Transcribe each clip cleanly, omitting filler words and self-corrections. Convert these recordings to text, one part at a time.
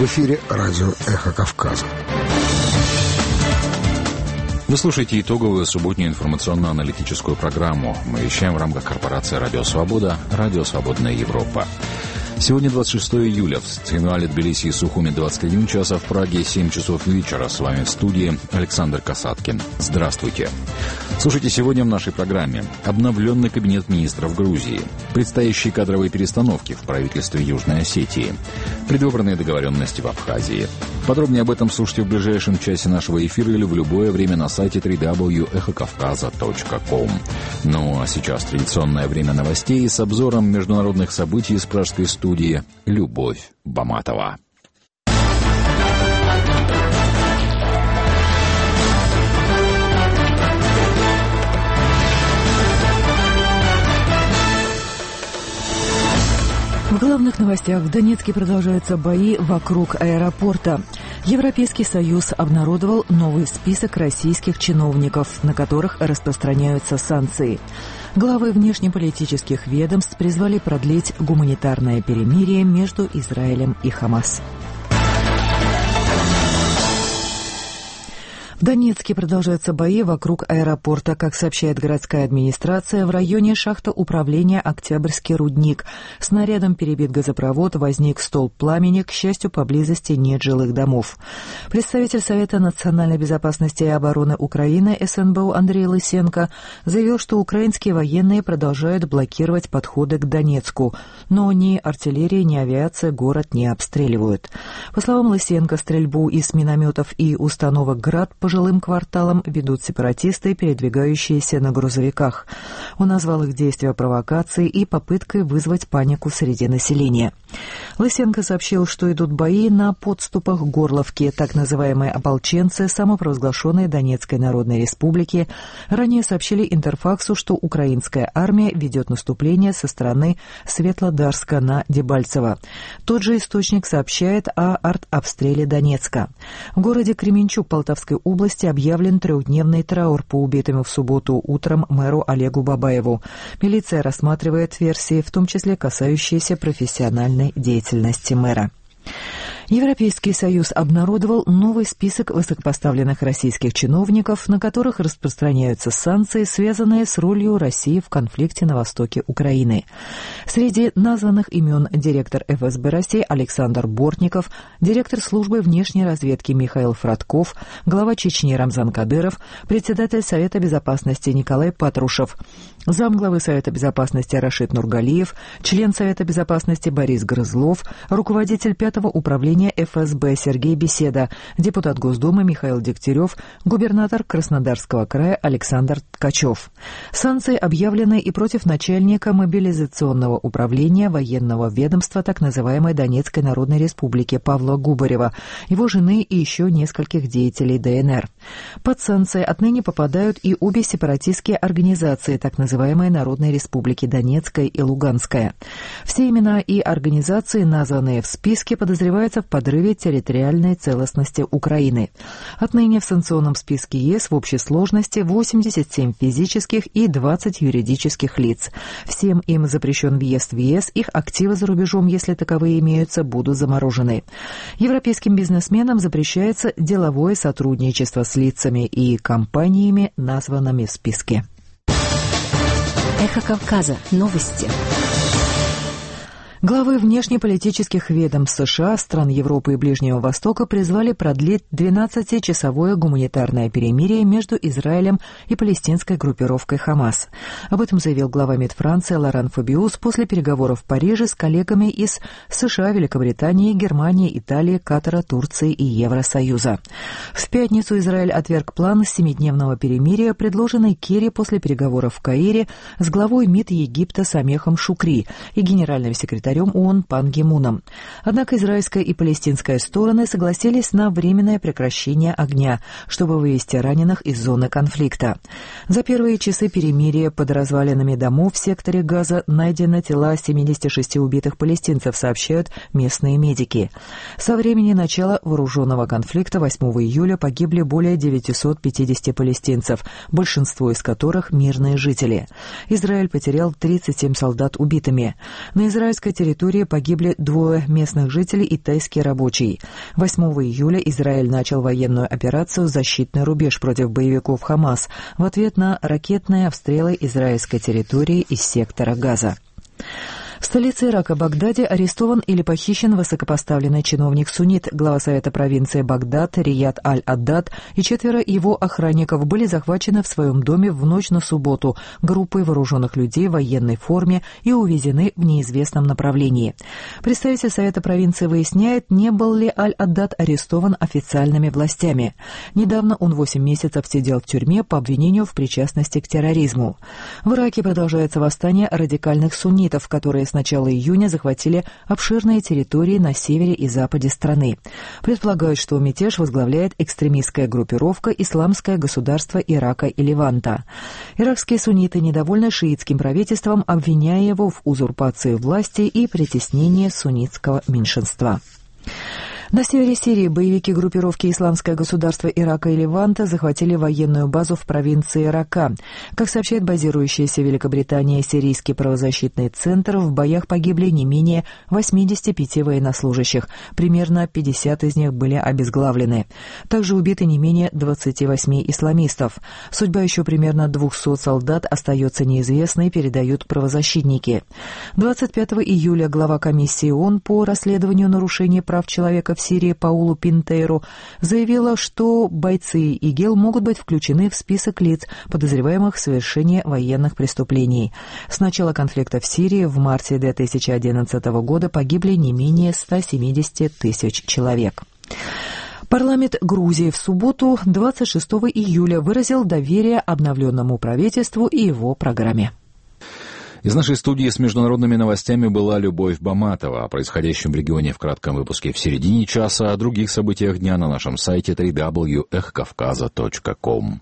эфире радио «Эхо Кавказа». Вы слушаете итоговую субботнюю информационно-аналитическую программу. Мы вещаем в рамках корпорации «Радио Свобода», «Радио Свободная Европа». Сегодня 26 июля. В Цхинвале, Тбилиси и Сухуми 21 час, а в Праге 7 часов вечера. С вами в студии Александр Касаткин. Здравствуйте. Слушайте сегодня в нашей программе. Обновленный кабинет министров Грузии. Предстоящие кадровые перестановки в правительстве Южной Осетии. Предвыборные договоренности в Абхазии. Подробнее об этом слушайте в ближайшем часе нашего эфира или в любое время на сайте www.эхокавказа.ком. Ну а сейчас традиционное время новостей с обзором международных событий из пражской студии Любовь Баматова. В главных новостях: в Донецке продолжаются бои вокруг аэропорта. Европейский Союз обнародовал новый список российских чиновников, на которых распространяются санкции. Главы внешнеполитических ведомств призвали продлить гуманитарное перемирие между Израилем и Хамас. В Донецке продолжаются бои вокруг аэропорта. Как сообщает городская администрация, в районе шахта управления «Октябрьский рудник». Снарядом перебит газопровод, возник столб пламени, к счастью, поблизости нет жилых домов. Представитель Совета национальной безопасности и обороны Украины СНБУ Андрей Лысенко заявил, что украинские военные продолжают блокировать подходы к Донецку, но ни артиллерия, ни авиация город не обстреливают. По словам Лысенко, стрельбу из минометов и установок «Град» по жилым кварталам ведут сепаратисты, передвигающиеся на грузовиках. Он назвал их действия провокацией и попыткой вызвать панику среди населения. Лысенко сообщил, что идут бои на подступах к Горловке. Так называемые ополченцы самопровозглашенной Донецкой Народной Республики ранее сообщили Интерфаксу, что украинская армия ведет наступление со стороны Светлодарска на Дебальцево. Тот же источник сообщает о артобстреле Донецка. В городе Кременчуг Полтавской области объявлен трехдневный траур по убитому в субботу утром мэру Олегу Бабаеву. Милиция рассматривает версии, в том числе касающиеся профессиональной деятельности мэра. Европейский Союз обнародовал новый список высокопоставленных российских чиновников, на которых распространяются санкции, связанные с ролью России в конфликте на востоке Украины. Среди названных имен директор ФСБ России Александр Бортников, директор службы внешней разведки Михаил Фродков, глава Чечни Рамзан Кадыров, председатель Совета безопасности Николай Патрушев, замглавы Совета безопасности Рашид Нургалиев, член Совета безопасности Борис Грызлов, руководитель 5-го управления ФСБ Сергей Беседа, депутат Госдумы Михаил Дегтярев, губернатор Краснодарского края Александр Ткачев. Санкции объявлены и против начальника мобилизационного управления военного ведомства так называемой Донецкой Народной Республики Павла Губарева, его жены и еще нескольких деятелей ДНР. Под санкции отныне попадают и обе сепаратистские организации так называемой Народной Республики Донецкая и Луганская. Все имена и организации, названные в списке, подозреваются в подрыве территориальной целостности Украины. Отныне в санкционном списке ЕС в общей сложности 87 физических и 20 юридических лиц. Всем им запрещен въезд в ЕС, их активы за рубежом, если таковые имеются, будут заморожены. Европейским бизнесменам запрещается деловое сотрудничество с лицами и компаниями, названными в списке. Эхо Кавказа. Новости. Главы внешнеполитических ведомств США, стран Европы и Ближнего Востока призвали продлить 12-часовое гуманитарное перемирие между Израилем и палестинской группировкой «Хамас». Об этом заявил глава МИД Франции Лоран Фабиус после переговоров в Париже с коллегами из США, Великобритании, Германии, Италии, Катара, Турции и Евросоюза. В пятницу Израиль отверг план 7-дневного перемирия, предложенный Керри после переговоров в Каире с главой МИД Египта Самехом Шукри и генеральным секретарем ООН Пан Ги Муном. Однако израильская и палестинская стороны согласились на временное прекращение огня, чтобы вывести раненых из зоны конфликта. За первые часы перемирия под развалинами домов в секторе Газа найдены тела 76 убитых палестинцев, сообщают местные медики. Со времени начала вооруженного конфликта 8 июля погибли более 950 палестинцев, большинство из которых мирные жители. Израиль потерял 37 солдат убитыми. На израильской территории погибли 2 местных жителей и тайский рабочий. 8 июля Израиль начал военную операцию «Защитный рубеж» против боевиков Хамас в ответ на ракетные обстрелы израильской территории из сектора Газа. В столице Ирака Багдаде арестован или похищен высокопоставленный чиновник-суннит. Глава Совета провинции Багдад Рияд Аль-Аддад и 4 его охранников были захвачены в своем доме в ночь на субботу группой вооруженных людей в военной форме и увезены в неизвестном направлении. Представитель Совета провинции выясняет, не был ли Аль-Аддад арестован официальными властями. Недавно он 8 месяцев сидел в тюрьме по обвинению в причастности к терроризму. В Ираке продолжается восстание радикальных суннитов, которые с начала июня захватили обширные территории на севере и западе страны. Предполагают, что мятеж возглавляет экстремистская группировка «Исламское государство Ирака и Леванта». Иракские сунниты недовольны шиитским правительством, обвиняя его в узурпации власти и притеснении суннитского меньшинства. На севере Сирии боевики группировки «Исламское государство Ирака и Леванта» захватили военную базу в провинции Рака. Как сообщает базирующаяся в Великобритании Сирийский правозащитный центр, в боях погибли не менее 85 военнослужащих. Примерно 50 из них были обезглавлены. Также убиты не менее 28 исламистов. Судьба еще примерно 200 солдат остается неизвестной, передают правозащитники. 25 июля глава комиссии ООН по расследованию нарушений прав человека в Сирии Паулу Пинтейру заявила, что бойцы ИГИЛ могут быть включены в список лиц, подозреваемых в совершении военных преступлений. С начала конфликта в Сирии в марте 2011 года погибли не менее 170 тысяч человек. Парламент Грузии в субботу, 26 июля, выразил доверие обновленному правительству и его программе. Из нашей студии с международными новостями была Любовь Баматова. О происходящем в регионе в кратком выпуске в середине часа, о других событиях дня на нашем сайте www.эхокавказа.ком.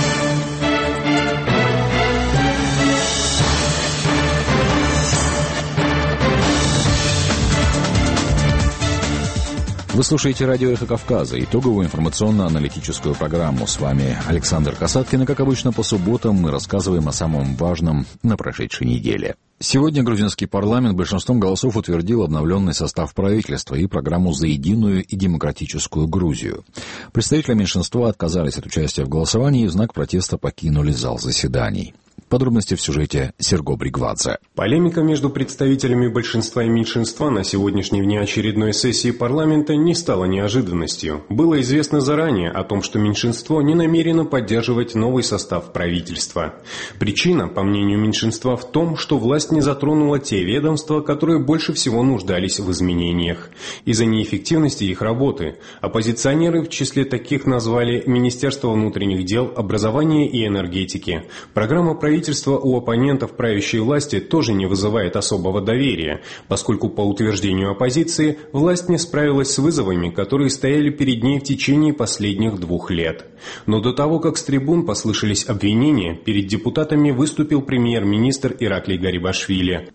Вы слушаете радио «Эхо Кавказа», итоговую информационно-аналитическую программу. С вами Александр Касаткин, и, как обычно, по субботам мы рассказываем о самом важном на прошедшей неделе. Сегодня грузинский парламент большинством голосов утвердил обновленный состав правительства и программу «За единую и демократическую Грузию». Представители меньшинства отказались от участия в голосовании и в знак протеста покинули зал заседаний. Подробности в сюжете Серго Бригвадзе. Полемика между представителями большинства и меньшинства на сегодняшней внеочередной сессии парламента не стала неожиданностью. Было известно заранее о том, что меньшинство не намерено поддерживать новый состав правительства. Причина, по мнению меньшинства, в том, что власть не затронула те ведомства, которые больше всего нуждались в изменениях. Из-за неэффективности их работы оппозиционеры в числе таких назвали Министерство внутренних дел, образования и энергетики. Программа правительства у оппонентов правящей власти тоже не вызывает особого доверия, поскольку, по утверждению оппозиции, власть не справилась с вызовами, которые стояли перед ней в течение последних 2 лет. Но до того, как с трибун послышались обвинения, перед депутатами выступил премьер-министр Ираклий Гарибашвили.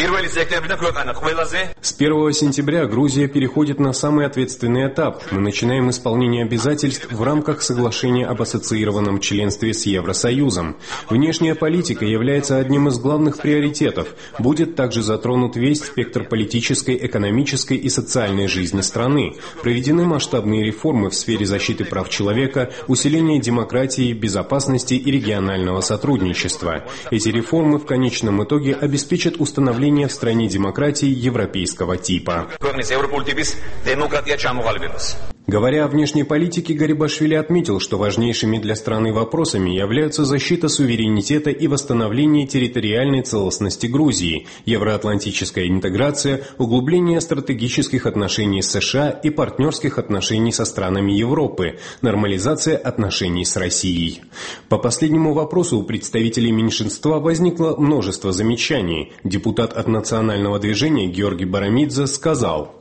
С 1 сентября Грузия переходит на самый ответственный этап. Мы начинаем исполнение обязательств в рамках соглашения об ассоциированном членстве с Евросоюзом. Внешняя политика является одним из главных приоритетов. Будет также затронут весь спектр политической, экономической и социальной жизни страны. Проведены масштабные реформы в сфере защиты прав человека, усиления демократии, безопасности и регионального сотрудничества. Эти реформы в конечном итоге обеспечат установление в стране демократии европейского типа. Говоря о внешней политике, Гарибашвили отметил, что важнейшими для страны вопросами являются защита суверенитета и восстановление территориальной целостности Грузии, евроатлантическая интеграция, углубление стратегических отношений с США и партнерских отношений со странами Европы, нормализация отношений с Россией. По последнему вопросу у представителей меньшинства возникло множество замечаний. Депутат от национального движения Георгий Барамидзе сказал: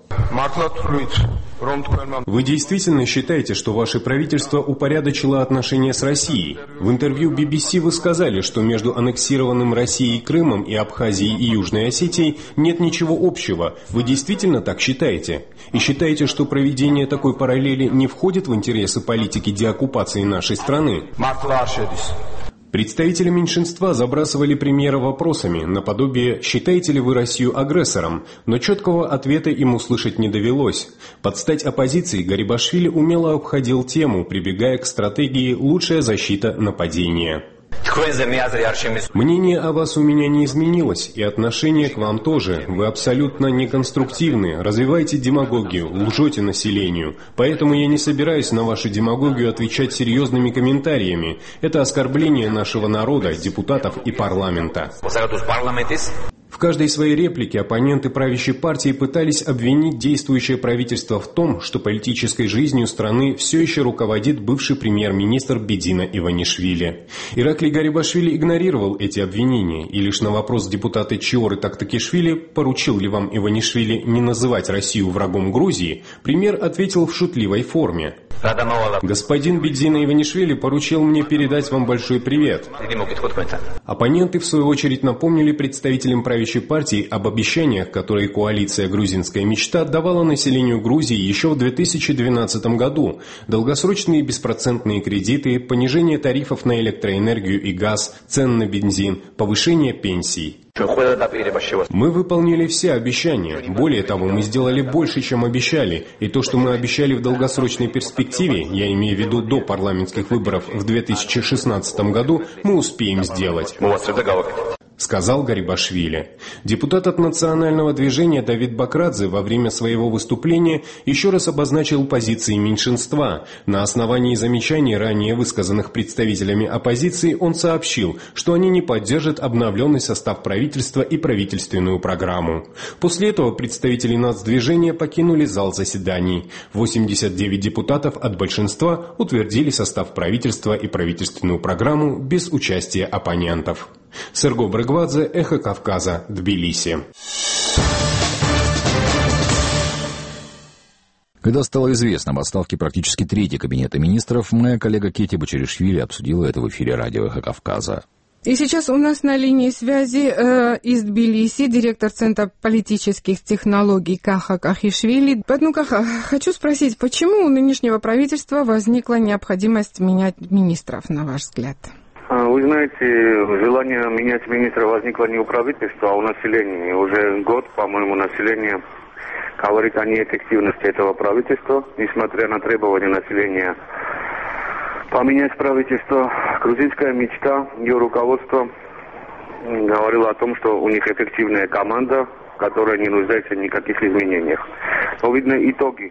«Вы действительно считаете, что ваше правительство упорядочило отношения с Россией? В интервью BBC вы сказали, что между аннексированным Россией Крымом и Абхазией и Южной Осетией нет ничего общего. Вы действительно так считаете? И считаете, что проведение такой параллели не входит в интересы политики деоккупации нашей страны?» Представители меньшинства забрасывали премьера вопросами, наподобие «считаете ли вы Россию агрессором?», но четкого ответа им услышать не довелось. Под стать оппозиции Гарибашвили умело обходил тему, прибегая к стратегии «лучшая защита нападения». Мнение о вас у меня не изменилось, и отношение к вам тоже. Вы абсолютно неконструктивны, развиваете демагогию, лжете населению. Поэтому я не собираюсь на вашу демагогию отвечать серьезными комментариями. Это оскорбление нашего народа, депутатов и парламента. В каждой своей реплике оппоненты правящей партии пытались обвинить действующее правительство в том, что политической жизнью страны все еще руководит бывший премьер-министр Бедина Иванишвили. Ираклий Гарибашвили игнорировал эти обвинения, и лишь на вопрос депутата Чиоры Тактакишвили, поручил ли вам Иванишвили не называть Россию врагом Грузии, премьер ответил в шутливой форме. Господин Бедина Иванишвили поручил мне передать вам большой привет. Оппоненты, в свою очередь, напомнили представителям правящей партии об обещаниях, которые коалиция «Грузинская мечта» давала населению Грузии еще в 2012 году. Долгосрочные беспроцентные кредиты, понижение тарифов на электроэнергию и газ, цен на бензин, повышение пенсий. Мы выполнили все обещания. Более того, мы сделали больше, чем обещали. И то, что мы обещали в долгосрочной перспективе, я имею в виду до парламентских выборов в 2016 году, мы успеем сделать, сказал Гарибашвили. Депутат от национального движения Давид Бакрадзе во время своего выступления еще раз обозначил позиции меньшинства. На основании замечаний, ранее высказанных представителями оппозиции, он сообщил, что они не поддержат обновленный состав правительства и правительственную программу. После этого представители нацдвижения покинули зал заседаний. 89 депутатов от большинства утвердили состав правительства и правительственную программу без участия оппонентов. Серго Брыгвадзе, Эхо Кавказа, Тбилиси. Когда стало известно об отставке практически трети кабинета министров, моя коллега Кети Бачаришвили обсудила это в эфире радио «Эхо Кавказа». И сейчас у нас на линии связи из Тбилиси директор Центра политических технологий Каха Кахишвили. Поэтому, Каха, хочу спросить, почему у нынешнего правительства возникла необходимость менять министров, на ваш взгляд? Вы знаете, желание менять министра возникло не у правительства, а у населения. Уже год, по-моему, население говорит о неэффективности этого правительства, несмотря на требования населения поменять правительство. Грузинская мечта, ее руководство говорило о том, что у них эффективная команда, которая не нуждается в никаких изменениях. Но, видно, итоги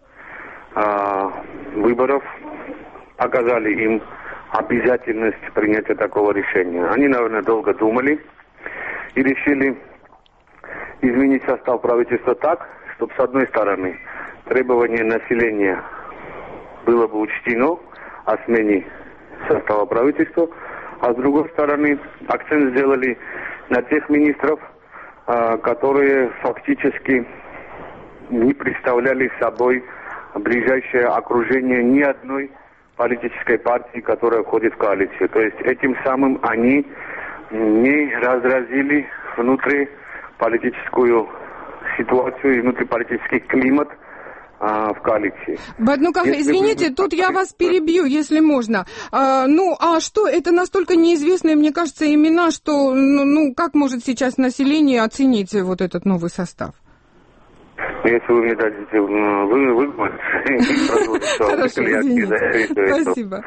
выборов показали им обязательность принятия такого решения. Они, наверное, долго думали и решили изменить состав правительства так, чтобы, с одной стороны, требование населения было бы учтено о смене состава правительства, а с другой стороны, акцент сделали на тех министров, которые фактически не представляли собой ближайшее окружение ни одной политической партии, которая входит в коалицию. То есть этим самым они не разразили внутриполитическую ситуацию и внутриполитический климат в коалиции. Извините, тут я вас перебью, если можно. А что, это настолько неизвестные, мне кажется, имена, что, как может сейчас население оценить вот этот новый состав? Если вы мне дадите выговорить, хорошо, извините. Спасибо.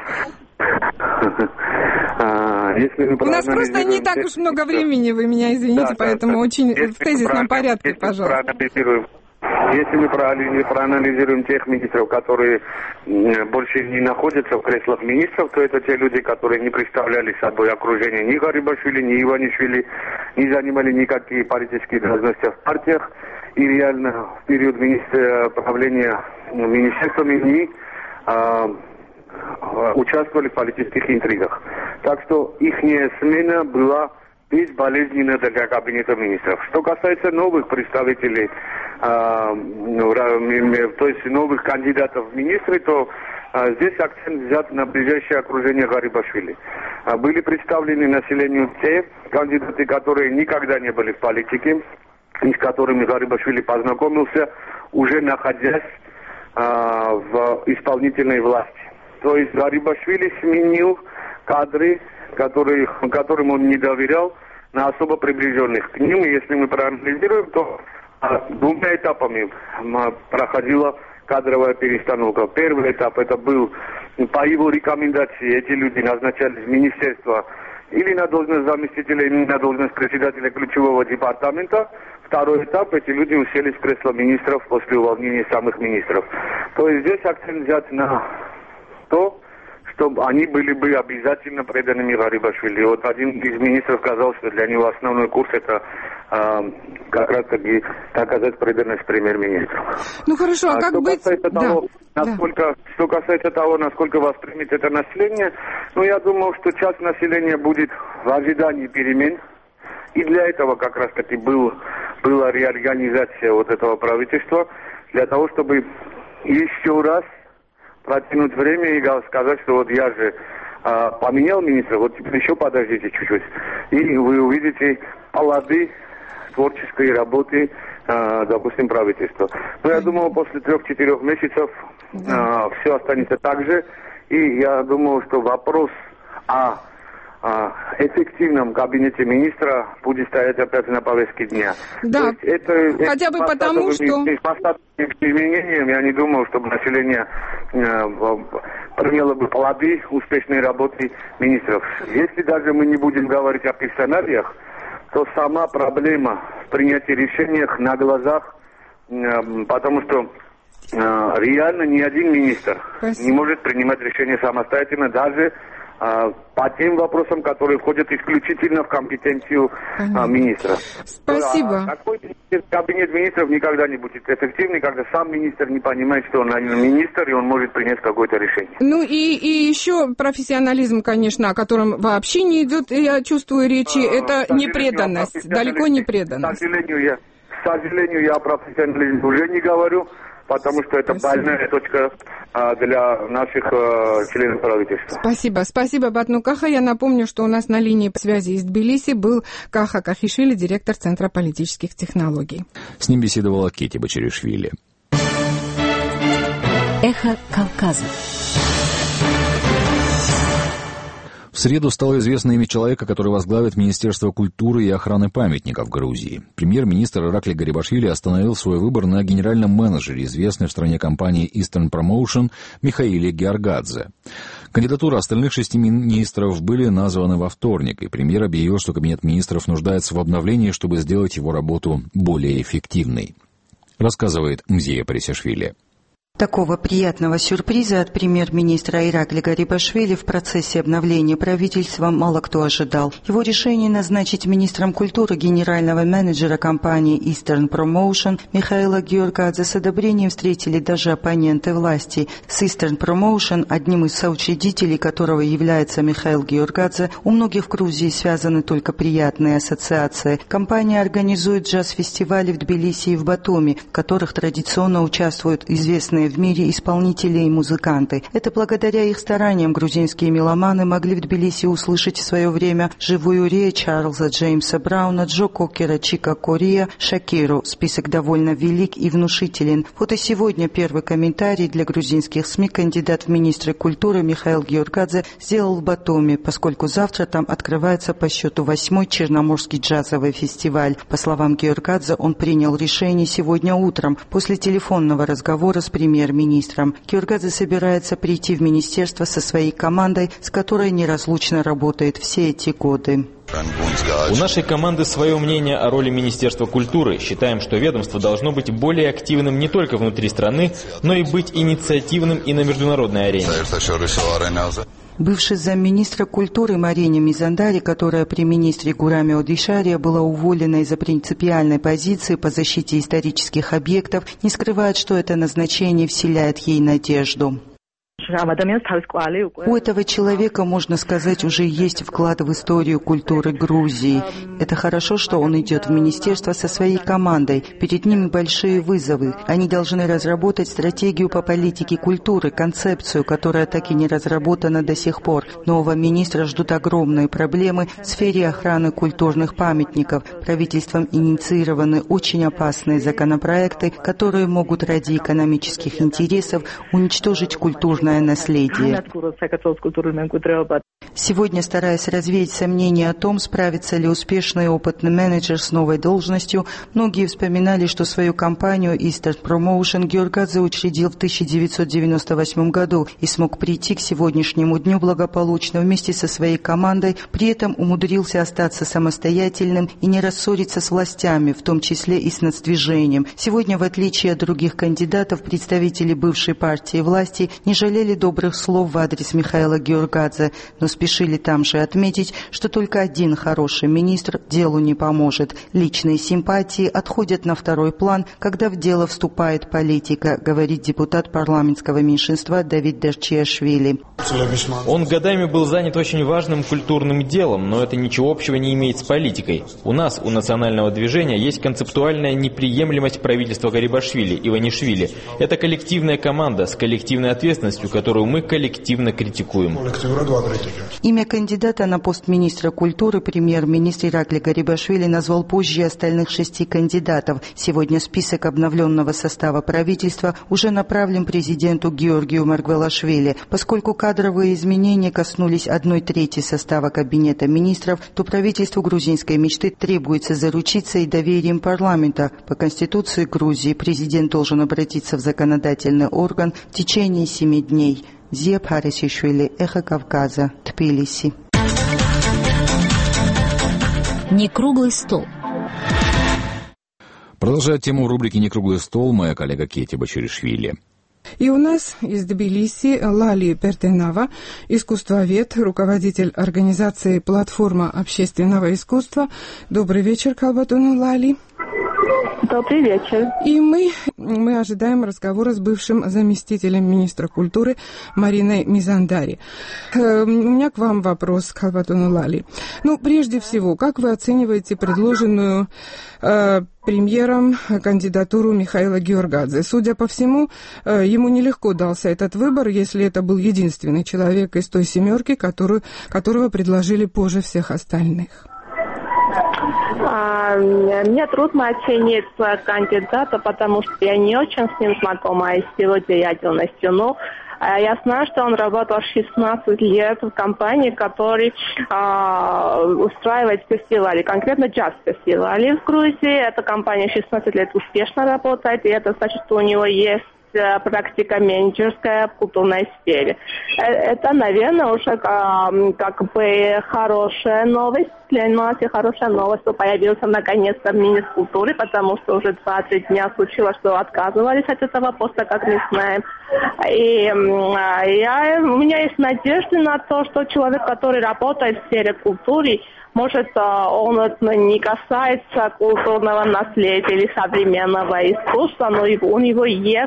У нас просто не так уж много времени, вы меня извините, поэтому очень в тезисном порядке, пожалуйста. Если мы проанализируем тех министров, которые больше не находятся в креслах министров, то это те люди, которые не представляли собой окружение ни Гарибашвили, ни Иванишвили, не занимали никакие политические должности в партиях, и реально в период правления министерствами не участвовали в политических интригах. Так что их смена была безболезненна для кабинета министров. Что касается новых представителей, то есть новых кандидатов в министры, то здесь акцент взят на ближайшее окружение Гарибашвили. Были представлены населению те кандидаты, которые никогда не были в политике, и с которыми Гарибашвили познакомился, уже находясь в исполнительной власти. То есть Гарибашвили сменил кадры которым он не доверял, на особо приближенных к ним. И если мы проанализируем, то двумя этапами проходила кадровая перестановка. Первый этап это был по его рекомендации, эти люди назначались в министерство или на должность заместителя, или на должность председателя ключевого департамента. Второй этап, эти люди уселись в кресло министров после увольнения самых министров. То есть здесь акцент взят на то, чтобы они были бы обязательно преданными Гарибашвили. Вот один из министров сказал, что для него основной курс это как раз таки доказать преданность премьер-министру. Ну хорошо, а как быть? Что касается того, насколько воспримет это население, я думаю, что часть населения будет в ожидании перемен. И для этого как раз таки была реорганизация вот этого правительства, для того, чтобы еще раз протянуть время и сказать, что вот я же поменял министра, вот теперь еще подождите чуть-чуть. И вы увидите плоды творческой работы, допустим, правительства. Но я думаю, после 3-4 месяцев все останется так же. И я думаю, что вопрос о эффективном кабинете министра будет стоять опять на повестке дня. Да, хотя бы потому, что... изменениям, я не думаю, чтобы население приняло бы плоды успешной работы министров. Если даже мы не будем говорить о персоналиях, то сама проблема принятия решений на глазах, потому что реально ни один министр не может принимать решения самостоятельно, даже по тем вопросам, которые входят исключительно в компетенцию министра. Спасибо. Такой кабинет министров никогда не будет эффективный, когда сам министр не понимает, что он министр, и он может принять какое-то решение. Ну и еще профессионализм, конечно, о котором вообще не идет, я чувствую речи, это непреданность, далеко не преданность. К сожалению, я о профессионализме уже не говорю, потому что это больная точка для наших членов правительства. Спасибо, Батну Каха. Я напомню, что у нас на линии связи из Тбилиси был Каха Кахишвили, директор Центра политических технологий. С ним беседовала Кети Бачаришвили. Эхо Кавказа. В среду стало известно имя человека, который возглавит Министерство культуры и охраны памятников в Грузии. Премьер-министр Иракли Гарибашвили остановил свой выбор на генеральном менеджере, известной в стране компании Eastern Promotion, Михаиле Георгадзе. Кандидатуры остальных 6 министров были названы во вторник, и премьер объявил, что кабинет министров нуждается в обновлении, чтобы сделать его работу более эффективной. Рассказывает Мзия Парисяшвили. Такого приятного сюрприза от премьер-министра Иракли Гарибашвили в процессе обновления правительства мало кто ожидал. Его решение назначить министром культуры генерального менеджера компании Eastern Promotion Михаила Георгадзе с одобрением встретили даже оппоненты власти. С Eastern Promotion, одним из соучредителей которого является Михаил Георгадзе, у многих в Грузии связаны только приятные ассоциации. Компания организует джаз-фестивали в Тбилиси и в Батуми, в которых традиционно участвуют известные в мире исполнители и музыканты. Это благодаря их стараниям грузинские меломаны могли в Тбилиси услышать в свое время живую речь Чарльза Джеймса Брауна, Джо Кокера, Чика Кория, Шакиру. Список довольно велик и внушителен. Вот и сегодня первый комментарий для грузинских СМИ кандидат в министры культуры Михаил Георгадзе сделал в Батуми, поскольку завтра там открывается по счету 8-й Черноморский джазовый фестиваль. По словам Георгадзе, он принял решение сегодня утром после телефонного разговора с премьером-министром. Георгадзе собирается прийти в министерство со своей командой, с которой неразлучно работает все эти годы. У нашей команды свое мнение о роли Министерства культуры. Считаем, что ведомство должно быть более активным не только внутри страны, но и быть инициативным и на международной арене. Бывший замминистра культуры Марине Мизандари, которая при министре Гураме Одишария была уволена из-за принципиальной позиции по защите исторических объектов, не скрывает, что это назначение вселяет ей надежду. У этого человека, можно сказать, уже есть вклад в историю культуры Грузии. Это хорошо, что он идет в министерство со своей командой. Перед ними большие вызовы. Они должны разработать стратегию по политике культуры, концепцию, которая так и не разработана до сих пор. Нового министра ждут огромные проблемы в сфере охраны культурных памятников. Правительством инициированы очень опасные законопроекты, которые могут ради экономических интересов уничтожить культурное наследие. Сегодня, стараясь развеять сомнения о том, справится ли успешный и опытный менеджер с новой должностью, многие вспоминали, что свою компанию Eastern Promotion Георгадзе учредил в 1998 году и смог прийти к сегодняшнему дню благополучно вместе со своей командой, при этом умудрился остаться самостоятельным и не рассориться с властями, в том числе и с нацдвижением. Сегодня, в отличие от других кандидатов, представители бывшей партии власти не жалели добрых слов в адрес Михаила Георгадзе, но спешили там же отметить, что только один хороший министр делу не поможет. Личные симпатии отходят на второй план, когда в дело вступает политика, говорит депутат парламентского меньшинства Давид Дерчиашвили. Он годами был занят очень важным культурным делом, но это ничего общего не имеет с политикой. У нас, у национального движения, есть концептуальная неприемлемость правительства Гарибашвили, Иванишвили. Это коллективная команда с коллективной ответственностью, которую мы коллективно критикуем. Имя кандидата на пост министра культуры премьер-министр Иракли Гарибашвили назвал позже остальных 6 кандидатов. Сегодня список обновленного состава правительства уже направлен президенту Георгию Маргвелашвили. Поскольку кадровые изменения коснулись 1/3 состава кабинета министров, то правительству грузинской мечты требуется заручиться и доверием парламента. По Конституции Грузии президент должен обратиться в законодательный орган в течение 7 дней. Зия Парисишвили, Эхо Кавказа, Тбилиси. Не круглый стол. Продолжает тему рубрики «Не круглый стол» моя коллега Кети Бачаришвили. И у нас из Тбилиси Лали Пертенава, искусствовед, руководитель организации «Платформа общественного искусства». Добрый вечер, Калбатуна Лали. Добрый вечер. И мы ожидаем разговора с бывшим заместителем министра культуры Мариной Мизандари. У меня к вам вопрос, Калбатуна Лали. Прежде всего, как вы оцениваете предложенную премьером кандидатуру Михаила Георгадзе? Судя по всему, ему нелегко дался этот выбор, если это был единственный человек из той 7, которого предложили позже всех остальных. Мне трудно оценить кандидата, потому что я не очень с ним знакома с его деятельностью. Но я знаю, что он работал 16 лет в компании, которая устраивает фестивали, конкретно джаз-фестивали в Грузии. Эта компания 16 лет успешно работает, и это значит, что у него есть практика менеджерская в культурной сфере. Это, наверное, уже как бы хорошая новость для нас, и хорошая новость, что появился наконец-то министр культуры, потому что уже 20 дней случилось, что отказывались от этого поста, как мы знаем. И у меня есть надежда на то, что человек, который работает в сфере культуры, может, он не касается культурного наследия или современного искусства, но у него есть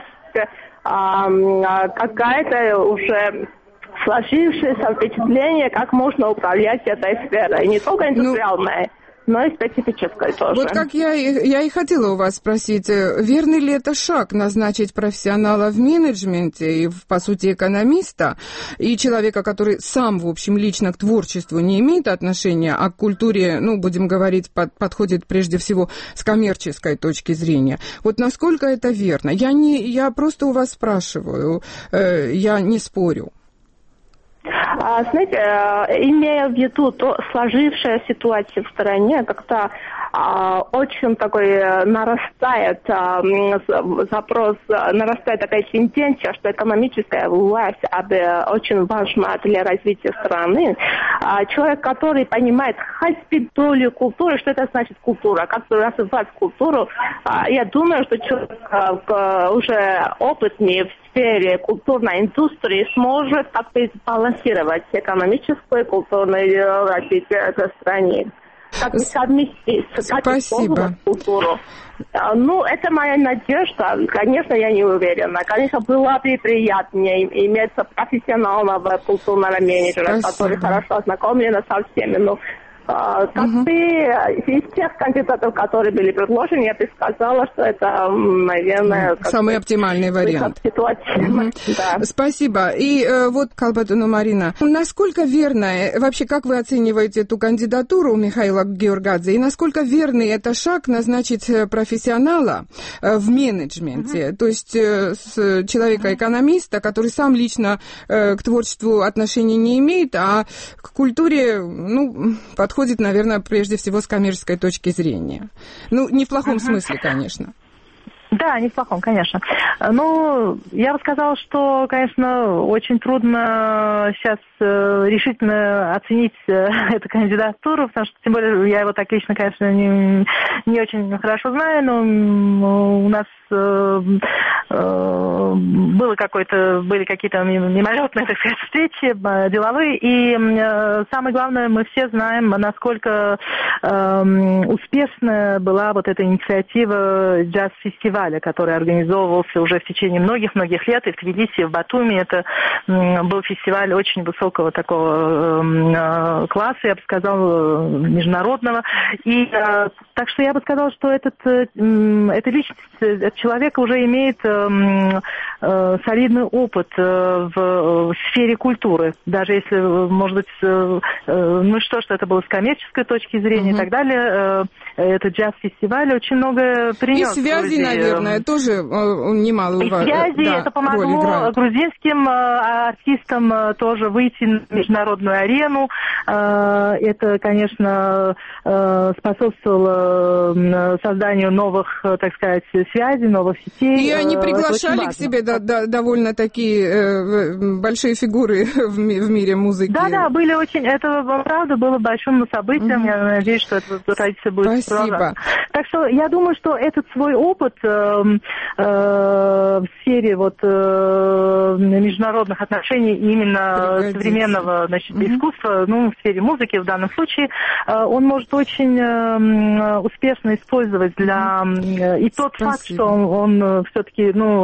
какая-то уже сложившееся впечатление, как можно управлять этой сферой. Не только индустриальной, но и специфической тоже. Вот как я и хотела у вас спросить, верный ли это шаг назначить профессионала в менеджменте и, по сути, экономиста, и человека, который сам, в общем, лично к творчеству не имеет отношения, а к культуре, будем говорить, подходит прежде всего с коммерческой точки зрения. Вот насколько это верно? Я просто у вас спрашиваю, я не спорю. Знаете, имея в виду сложившая ситуация в стране, как-то очень такой нарастает запрос, нарастает такая тенденция, что экономическая власть очень важна для развития страны. Человек, который понимает хоть долю культуры, что это значит культура, как развивать культуру, я думаю, что человек уже опытный в сфере культурной индустрии сможет как-то балансировать экономическое и культурное развитие этой страны. Как бы совместить культуру. Это моя надежда. Конечно, я не уверена. Конечно, было бы приятнее иметь профессионального культурного менеджера, который хорошо ознакомлен со всеми. Но из тех кандидатов, которые были предложены, я бы сказала, что это, наверное... Самый оптимальный вариант. Да. Спасибо. И вот, Калбатуну Марина, насколько верно, вообще, как вы оцениваете эту кандидатуру Михаила Георгадзе, и насколько верный это шаг назначить профессионала в менеджменте, то есть человека-экономиста, который сам лично к творчеству отношения не имеет, а к культуре, подходит, наверное, прежде всего с коммерческой точки зрения. Не в плохом смысле, конечно. Да, не в плохом, конечно. Я бы сказала, что, конечно, очень трудно сейчас решительно оценить эту кандидатуру, потому что, тем более, я его так лично, конечно, не очень хорошо знаю, но у нас были какие-то мимолетные, так сказать, встречи деловые, и самое главное, мы все знаем, насколько успешная была вот эта инициатива джаз-фестиваля, который организовывался уже в течение многих-многих лет, и в Тбилиси, и в Батуми. Это был фестиваль очень высокого такого класса, я бы сказала, международного. И так что я бы сказала, что эта личность, этот человек уже имеет солидный опыт в сфере культуры. Даже если, может быть, что это было с коммерческой точки зрения и так далее, этот джаз-фестиваль очень много принес. И связи, наверное, тоже немало. И связи, это помогло грузинским артистам тоже выйти на международную арену. Это, конечно, способствовало созданию новых, так сказать, связей, новых сетей. И они приглашали к себе довольно такие большие фигуры в мире музыки. Да, были очень, это правда было большим событием. Я надеюсь, что эта традиция будет продолжаться. Так что я думаю, что этот свой опыт в сфере международных отношений именно современного искусства, в сфере музыки в данном случае, он может очень успешно использовать и тот факт, что он все-таки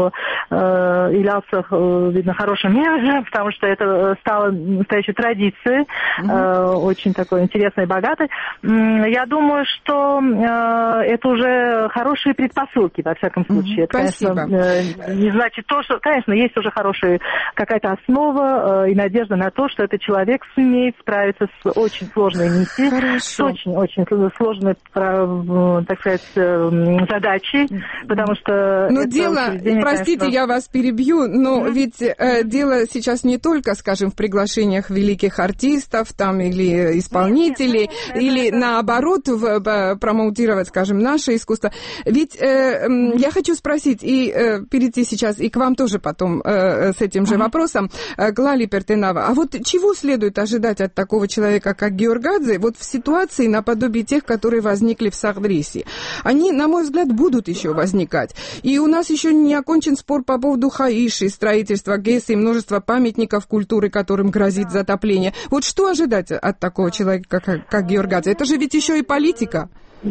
являлся, видно, хорошим менеджером, потому что это стало настоящей традицией, очень такой интересной и богатой. Я думаю, что это уже хорошие предпосылки, во всяком случае. Это, спасибо. Конечно, не значит то, что, конечно, есть уже хорошая какая-то основа и надежда на то, что этот человек сумеет справиться с очень сложной миссией, с очень-очень сложной, так сказать, задачей, потому что... простите, конечно... я вас перебью, но ведь дело сейчас не только, скажем, в приглашениях великих артистов или исполнителей, или наоборот промоутировать, скажем, наше искусство. Ведь я хочу спросить и перейти сейчас и к вам тоже потом с этим же вопросом, Глали Пертенава. А вот чего следует ожидать от такого человека, как Георгадзе, в ситуации наподобие тех, которые возникли в Сагдрисе? Они, на мой взгляд, будут еще возникать. И у нас еще не окончен спор по поводу Хаиши, строительства ГЭСа и множества памятников культуры, которым грозит затопление. Вот что ожидать от такого человека, как Георгадзе? Это же ведь еще и политика.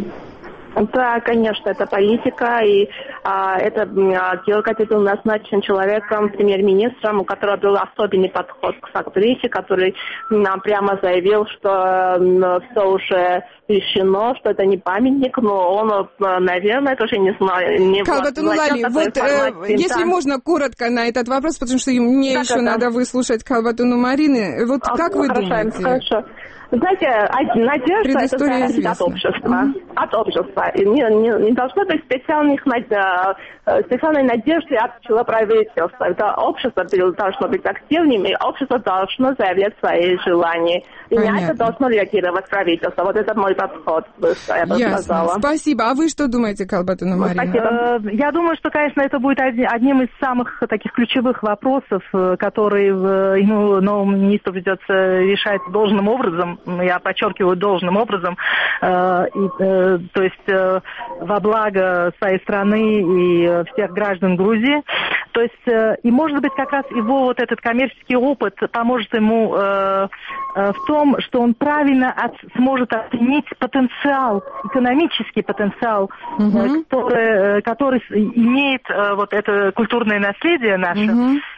Да, конечно, это политика, и Георгадзе был назначен человеком, премьер-министром, у которого был особенный подход к Сагдрисе, который нам прямо заявил, что все уже решено, что это не памятник, но он, наверное, тоже не знаю. Если можно коротко на этот вопрос, потому что мне еще надо выслушать Калбатуну Марины. Как вы думаете? Хорошо. Знаете, надежда – это зависит от общества. От общества. Не должно быть специальной надежды от правительства. Это общество должно быть активным, и общество должно заявлять свои желания. И на это должно реагировать правительство. Вот это мой подход, я бы сказала. Спасибо. А вы что думаете, Калбатуна Марина? Я думаю, что, конечно, это будет одним из самых таких ключевых вопросов, которые новому министру придется решать должным образом. Я подчеркиваю, должным образом, то есть во благо своей страны и всех граждан Грузии. То есть, и может быть как раз его вот этот коммерческий опыт поможет ему в том, что он правильно сможет оценить потенциал, экономический потенциал, который имеет вот это культурное наследие наше.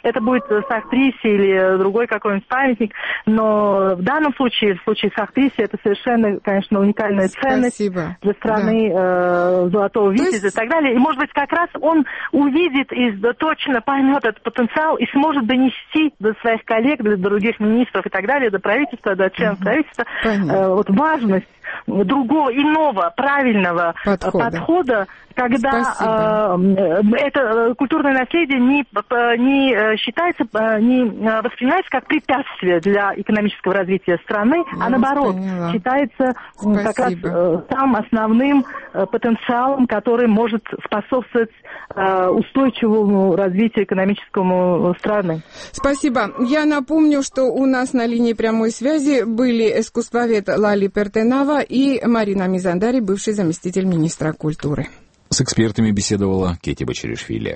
это будет Сахтриси или другой какой-нибудь памятник, но в данном случае, в случае Сахтриси, это совершенно, конечно, уникальная ценность для страны, золотого витязя и так далее. И, может быть, как раз он увидит и точно поймет этот потенциал и сможет донести до своих коллег, до других министров и так далее, до правительства, до членов правительства, вот важность другого, иного, правильного подхода, когда это культурное наследие не считается, не воспринимается как препятствие для экономического развития страны, а наоборот, считается как раз самым основным потенциалом, который может способствовать устойчивому развитию экономическому страны. Спасибо. Я напомню, что у нас на линии прямой связи были искусствовед Лали Пертенава и Марина Мизандари, бывший заместитель министра культуры. С экспертами беседовала Кети Бачаришвили.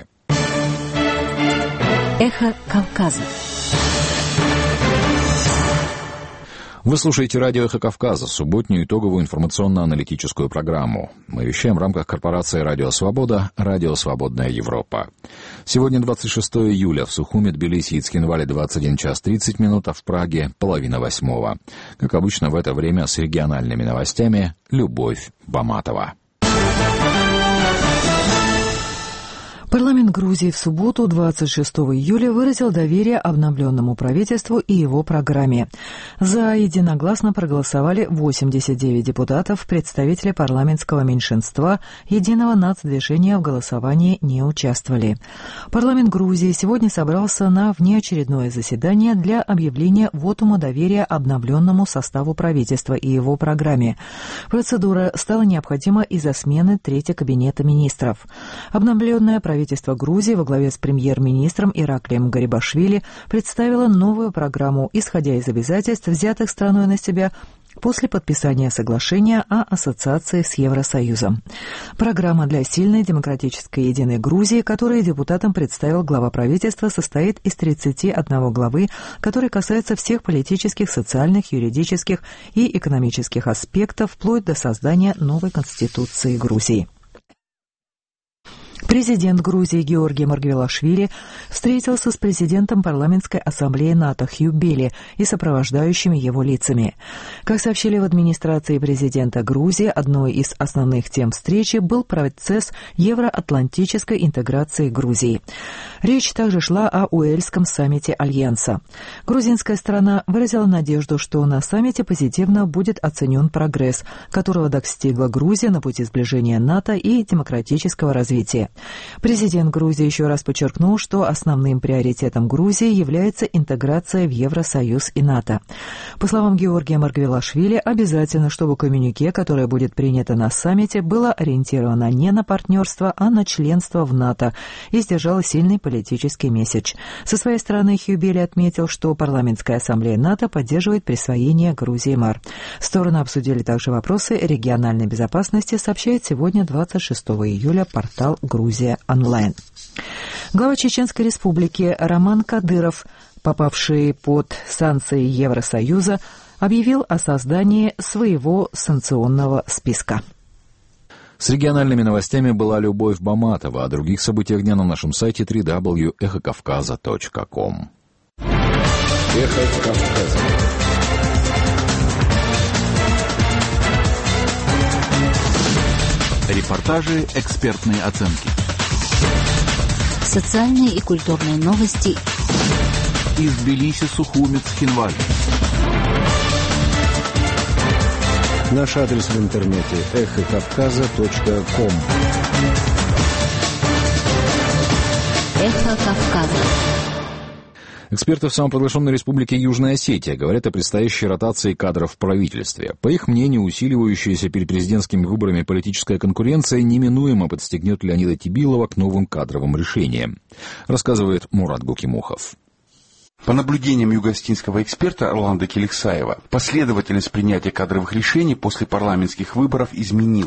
Эхо Кавказа. Вы слушаете радио «Эхо Кавказа», субботнюю итоговую информационно-аналитическую программу. Мы вещаем в рамках корпорации «Радио Свобода», «Радио Свободная Европа». Сегодня 26 июля, в Сухуми, Тбилиси и Цхинвале 21 час 30 минут, а в Праге 7:30. Как обычно в это время с региональными новостями Любовь Баматова. Парламент Грузии в субботу, 26 июля, выразил доверие обновленному правительству и его программе. За единогласно проголосовали 89 депутатов, представители парламентского меньшинства Единого нацдвижения в голосовании не участвовали. Парламент Грузии сегодня собрался на внеочередное заседание для объявления вотума доверия обновленному составу правительства и его программе. Процедура стала необходима из-за смены Третьего кабинета министров. Обновленное правительство Грузии во главе с премьер-министром Ираклием Гарибашвили представило новую программу, исходя из обязательств, взятых страной на себя после подписания соглашения о ассоциации с Евросоюзом. Программа для сильной демократической единой Грузии, которую депутатам представил глава правительства, состоит из 31 главы, которые касаются всех политических, социальных, юридических и экономических аспектов, вплоть до создания новой конституции Грузии. Президент Грузии Георгий Маргвелашвили встретился с президентом парламентской ассамблеи НАТО Хью Билли и сопровождающими его лицами. Как сообщили в администрации президента Грузии, одной из основных тем встречи был процесс евроатлантической интеграции Грузии. Речь также шла о Уэльском саммите Альянса. Грузинская сторона выразила надежду, что на саммите позитивно будет оценен прогресс, которого достигла Грузия на пути сближения НАТО и демократического развития. Президент Грузии еще раз подчеркнул, что основным приоритетом Грузии является интеграция в Евросоюз и НАТО. По словам Георгия Маргвелашвили, обязательно, чтобы коммюнике, которое будет принято на саммите, было ориентировано не на партнерство, а на членство в НАТО и сдержало сильный политический месседж. Со своей стороны Хью Билли отметил, что парламентская ассамблея НАТО поддерживает присвоение Грузии МАР. Стороны обсудили также вопросы региональной безопасности, сообщает сегодня, 26 июля, портал «Грузия онлайн». Глава Чеченской республики Роман Кадыров, попавший под санкции Евросоюза, объявил о создании своего санкционного списка. С региональными новостями была Любовь Баматова. О других событиях дня на нашем сайте www.echokavkaza.com. Эхо Кавказа. Репортажи, экспертные оценки. Социальные и культурные новости. Из Тбилиси, Сухуми, Цхинвале. Наш адрес в интернете echokavkaza.com. Эхо Кавказа. Эксперты в самопровозглашенной республике Южная Осетия говорят о предстоящей ротации кадров в правительстве. По их мнению, усиливающаяся перед президентскими выборами политическая конкуренция неминуемо подстегнет Леонида Тибилова к новым кадровым решениям, рассказывает Мурат Гукимухов. По наблюдениям юго-осетинского эксперта Орландо Келексаева, последовательность принятия кадровых решений после парламентских выборов изменилась.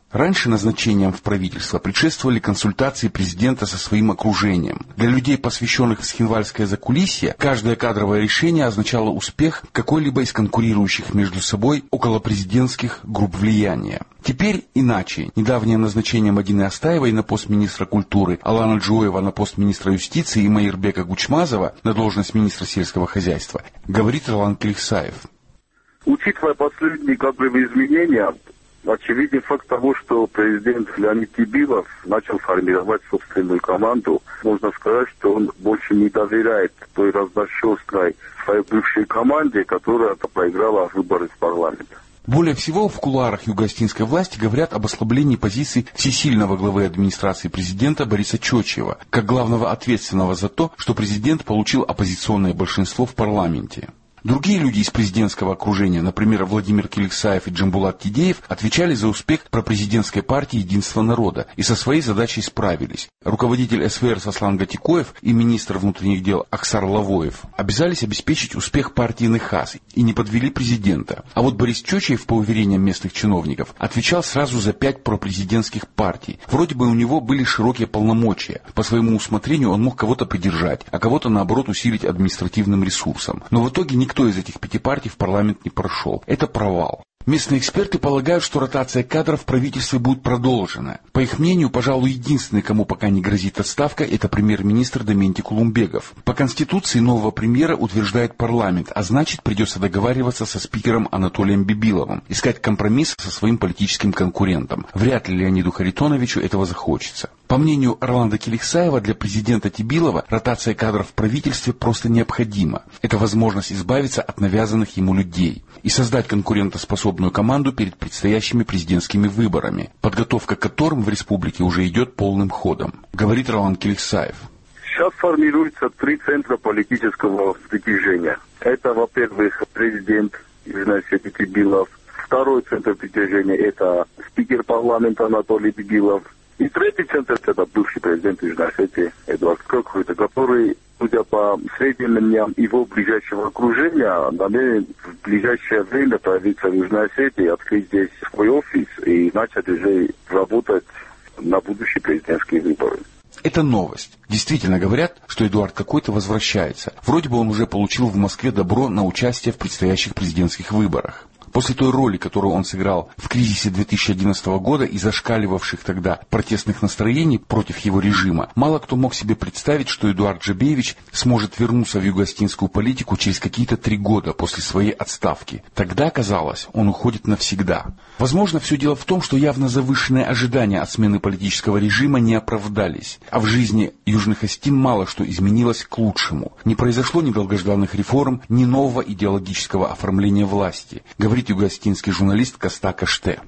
Раньше назначениям в правительство предшествовали консультации президента со своим окружением. Для людей, посвященных в схинвальское закулисье, каждое кадровое решение означало успех какой-либо из конкурирующих между собой околопрезидентских групп влияния. Теперь иначе. Недавнее назначение Мадины Астаевой на пост министра культуры, Алана Джоева на пост министра юстиции и Маирбека Гучмазова на должность министра сельского хозяйства, говорит Ролан Келихсаев. Учитывая последние кадровые изменения, очевиден факт того, что президент Леонид Тибилов начал формировать собственную команду. Можно сказать, что он больше не доверяет той разношерстной своей бывшей команде, которая проиграла выборы в парламент. Более всего в кулуарах юго-остинской власти говорят об ослаблении позиций всесильного главы администрации президента Бориса Чочева, как главного ответственного за то, что президент получил оппозиционное большинство в парламенте. Другие люди из президентского окружения, например, Владимир Келихсаев и Джамбулат Тидеев, отвечали за успех пропрезидентской партии «Единство народа» и со своей задачей справились. Руководитель СВР Сослан Гатикоев и министр внутренних дел Аксар Лавоев обязались обеспечить успех партии Нехас и не подвели президента. А вот Борис Чочев, по уверениям местных чиновников, отвечал сразу за 5 пропрезидентских партий. Вроде бы у него были широкие полномочия. По своему усмотрению он мог кого-то придержать, а кого-то, наоборот, усилить административным ресурсом. Но в итоге никто из этих 5 партий в парламент не прошел. Это провал. Местные эксперты полагают, что ротация кадров в правительстве будет продолжена. По их мнению, пожалуй, единственный, кому пока не грозит отставка, это премьер-министр Дементий Кулумбегов. По Конституции нового премьера утверждает парламент, а значит, придется договариваться со спикером Анатолием Бибиловым, искать компромисс со своим политическим конкурентом. Вряд ли Леониду Харитоновичу этого захочется. По мнению Роланда Келихсаева, для президента Тибилова ротация кадров в правительстве просто необходима. Это возможность избавиться от навязанных ему людей и создать конкурентоспособную команду перед предстоящими президентскими выборами, подготовка к которым в республике уже идет полным ходом, говорит Роланд Келихсаев. Сейчас формируются 3 центра политического притяжения. Это, во-первых, президент Южной Осетии Тибилов. Второй центр притяжения – это спикер парламента Анатолий Бибилов. И третий центр – это бывший президент Южной Осетии Эдуард Кокхуйта, который, судя по сведениям его ближайшего окружения, намерен в ближайшее время появиться в Южной Осетии, открыть здесь свой офис и начать уже работать на будущие президентские выборы. Это новость. Действительно говорят, что Эдуард Кокхуйта возвращается. Вроде бы он уже получил в Москве добро на участие в предстоящих президентских выборах. После той роли, которую он сыграл в кризисе 2011 года и зашкаливавших тогда протестных настроений против его режима, мало кто мог себе представить, что Эдуард Джебеевич сможет вернуться в юго-остинскую политику через какие-то 3 года после своей отставки. Тогда, казалось, он уходит навсегда. Возможно, все дело в том, что явно завышенные ожидания от смены политического режима не оправдались, а в жизни Южных Остин мало что изменилось к лучшему. Не произошло ни долгожданных реформ, ни нового идеологического оформления власти, говорит юго-остинский журналист Коста Каште.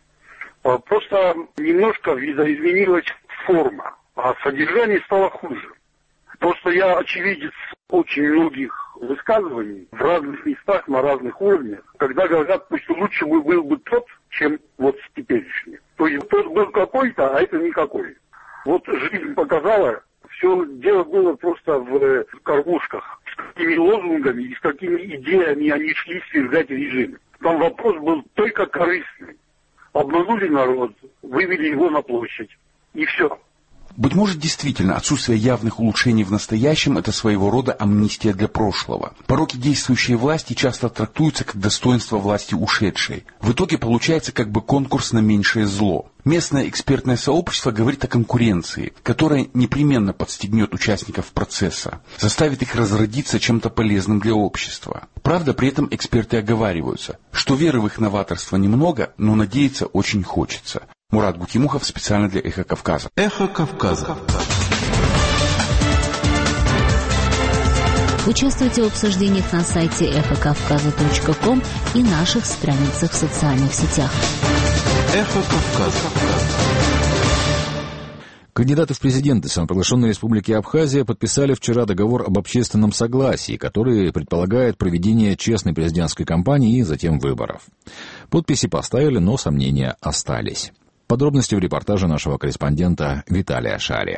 Просто немножко видоизменилась форма, а содержание стало хуже. Просто я очевидец очень многих высказываний в разных местах, на разных уровнях, когда говорят, что лучше был бы тот, чем вот теперешний. То есть тот был какой-то, а это никакой. Вот жизнь показала, все дело было просто в кормушках. С какими лозунгами и с какими идеями они шли свергать режим. Там вопрос был только корыстный. Обманули народ, вывели его на площадь. И все. Быть может, действительно, отсутствие явных улучшений в настоящем – это своего рода амнистия для прошлого. Пороки действующей власти часто трактуются как достоинство власти ушедшей. В итоге получается как бы конкурс на меньшее зло. Местное экспертное сообщество говорит о конкуренции, которая непременно подстегнет участников процесса, заставит их разродиться чем-то полезным для общества. Правда, при этом эксперты оговариваются, что веры в их новаторство немного, но надеяться очень хочется. Мурат Гукимухов специально для «Эхо Кавказа». «Эхо Кавказа». Участвуйте в обсуждениях на сайте эхокавказа.ком и наших страницах в социальных сетях. «Эхо Кавказа». Кандидаты в президенты самопровозглашенной республики Абхазия подписали вчера договор об общественном согласии, который предполагает проведение честной президентской кампании и затем выборов. Подписи поставили, но сомнения остались. Подробности в репортаже нашего корреспондента Виталия Шария.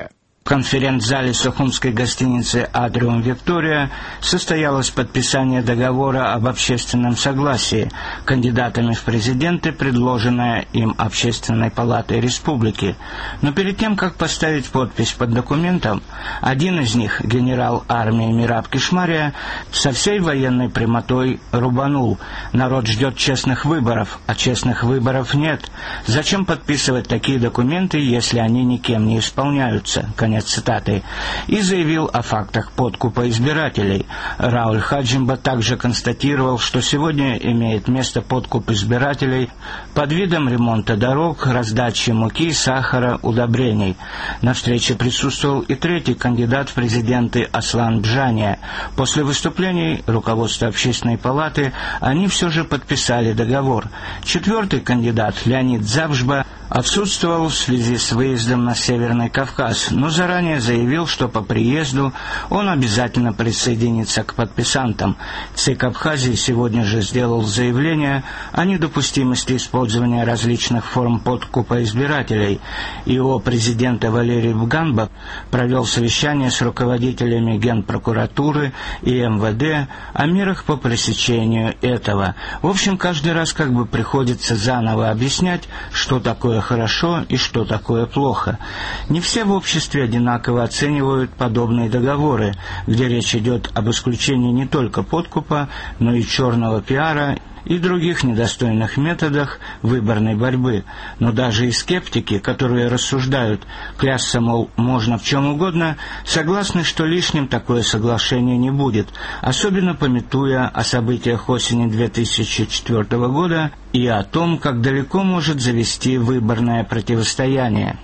В конференц-зале сухумской гостиницы «Атриум Виктория» состоялось подписание договора об общественном согласии кандидатами в президенты, предложенное им Общественной палатой республики. Но перед тем, как поставить подпись под документом, один из них, генерал армии Мираб Кишмария, со всей военной прямотой рубанул: «Народ ждет честных выборов, а честных выборов нет. Зачем подписывать такие документы, если они никем не исполняются?» Конец цитаты. И заявил о фактах подкупа избирателей. Рауль Хаджимба также констатировал, что сегодня имеет место подкуп избирателей под видом ремонта дорог, раздачи муки, сахара, удобрений. На встрече присутствовал и третий кандидат в президенты Аслан Бжания. После выступлений руководства Общественной палаты они все же подписали договор. Четвертый кандидат, Леонид Запшба, отсутствовал в связи с выездом на Северный Кавказ, но заранее заявил, что по приезду он обязательно присоединится к подписантам. ЦИК Абхазии сегодня же сделал заявление о недопустимости использования различных форм подкупа избирателей. ИО президента Валерий Бганба провел совещание с руководителями Генпрокуратуры и МВД о мерах по пресечению этого. В общем, каждый раз как бы приходится заново объяснять, что такое хорошо и что такое плохо. Не все в обществе одинаково оценивают подобные договоры, где речь идет об исключении не только подкупа, но и черного пиара и других недостойных методах выборной борьбы. Но даже и скептики, которые рассуждают, клясться, мол, можно в чем угодно, согласны, что лишним такое соглашение не будет, особенно памятуя о событиях осени 2004 года и о том, как далеко может завести выборное противостояние.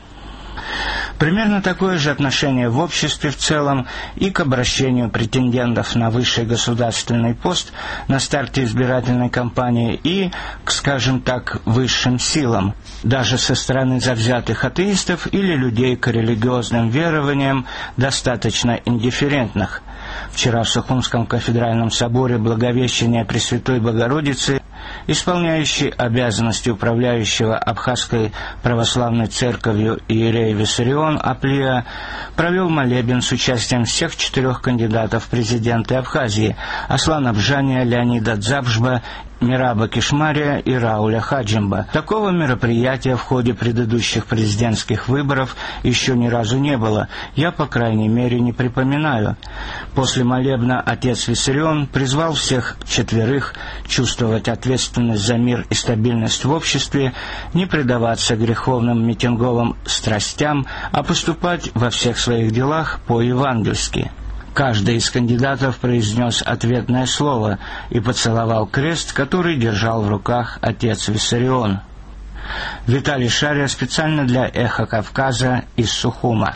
Примерно такое же отношение в обществе в целом и к обращению претендентов на высший государственный пост на старте избирательной кампании и к, скажем так, высшим силам, даже со стороны завзятых атеистов или людей к религиозным верованиям достаточно индифферентных. Вчера в Сухумском кафедральном соборе Благовещения Пресвятой Богородицы исполняющий обязанности управляющего Абхазской православной церковью иерей Виссарион Аплия провел молебен с участием всех 4 кандидатов в президенты Абхазии: Аслана Бжания, Леонида Дзапшба, Мираба Кишмария и Рауля Хаджимба. Такого мероприятия в ходе предыдущих президентских выборов еще ни разу не было. Я, по крайней мере, не припоминаю. После молебна отец Виссарион призвал всех 4 чувствовать ответственность за мир и стабильность в обществе, не предаваться греховным митинговым страстям, а поступать во всех своих делах по-евангельски. Каждый из кандидатов произнес ответное слово и поцеловал крест, который держал в руках отец Виссарион. Виталий Шария специально для «Эхо Кавказа» из Сухума.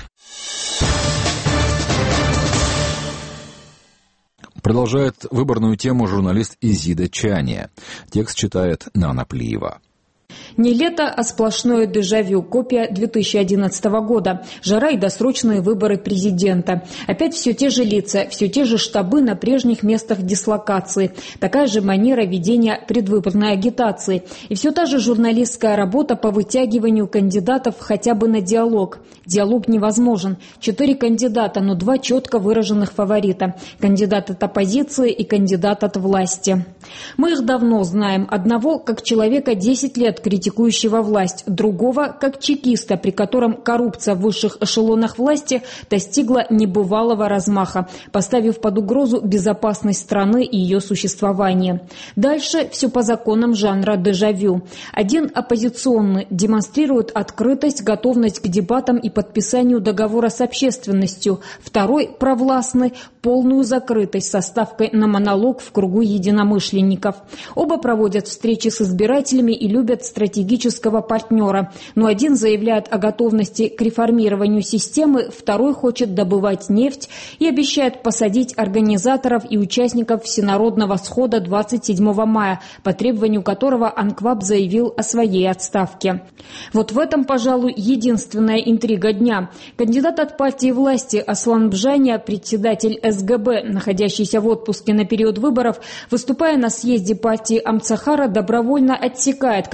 Продолжает выборную тему журналист Изида Чания. Текст читает Нана Плиева. Не лето, а сплошное дежавю. Копия 2011 года. Жара и досрочные выборы президента. Опять все те же лица, все те же штабы на прежних местах дислокации. Такая же манера ведения предвыборной агитации. И все та же журналистская работа по вытягиванию кандидатов хотя бы на диалог. Диалог невозможен. 4 кандидата, но 2 четко выраженных фаворита. Кандидат от оппозиции и кандидат от власти. Мы их давно знаем. Одного, как человека 10 лет критикующего власть, другого, как чекиста, при котором коррупция в высших эшелонах власти достигла небывалого размаха, поставив под угрозу безопасность страны и ее существование. Дальше все по законам жанра дежавю. Один оппозиционный демонстрирует открытость, готовность к дебатам и подписанию договора с общественностью. Второй провластный – полную закрытость со ставкой на монолог в кругу единомышленников. Оба проводят встречи с избирателями и любят стратегического партнера. Но один заявляет о готовности к реформированию системы, второй хочет добывать нефть и обещает посадить организаторов и участников Всенародного схода 27 мая, по требованию которого Анкваб заявил о своей отставке. Вот в этом, пожалуй, единственная интрига дня. Кандидат от партии власти Аслан Бжания, председатель СГБ, находящийся в отпуске на период выборов, выступая на съезде партии Амцахара, добровольно отсекает как минимум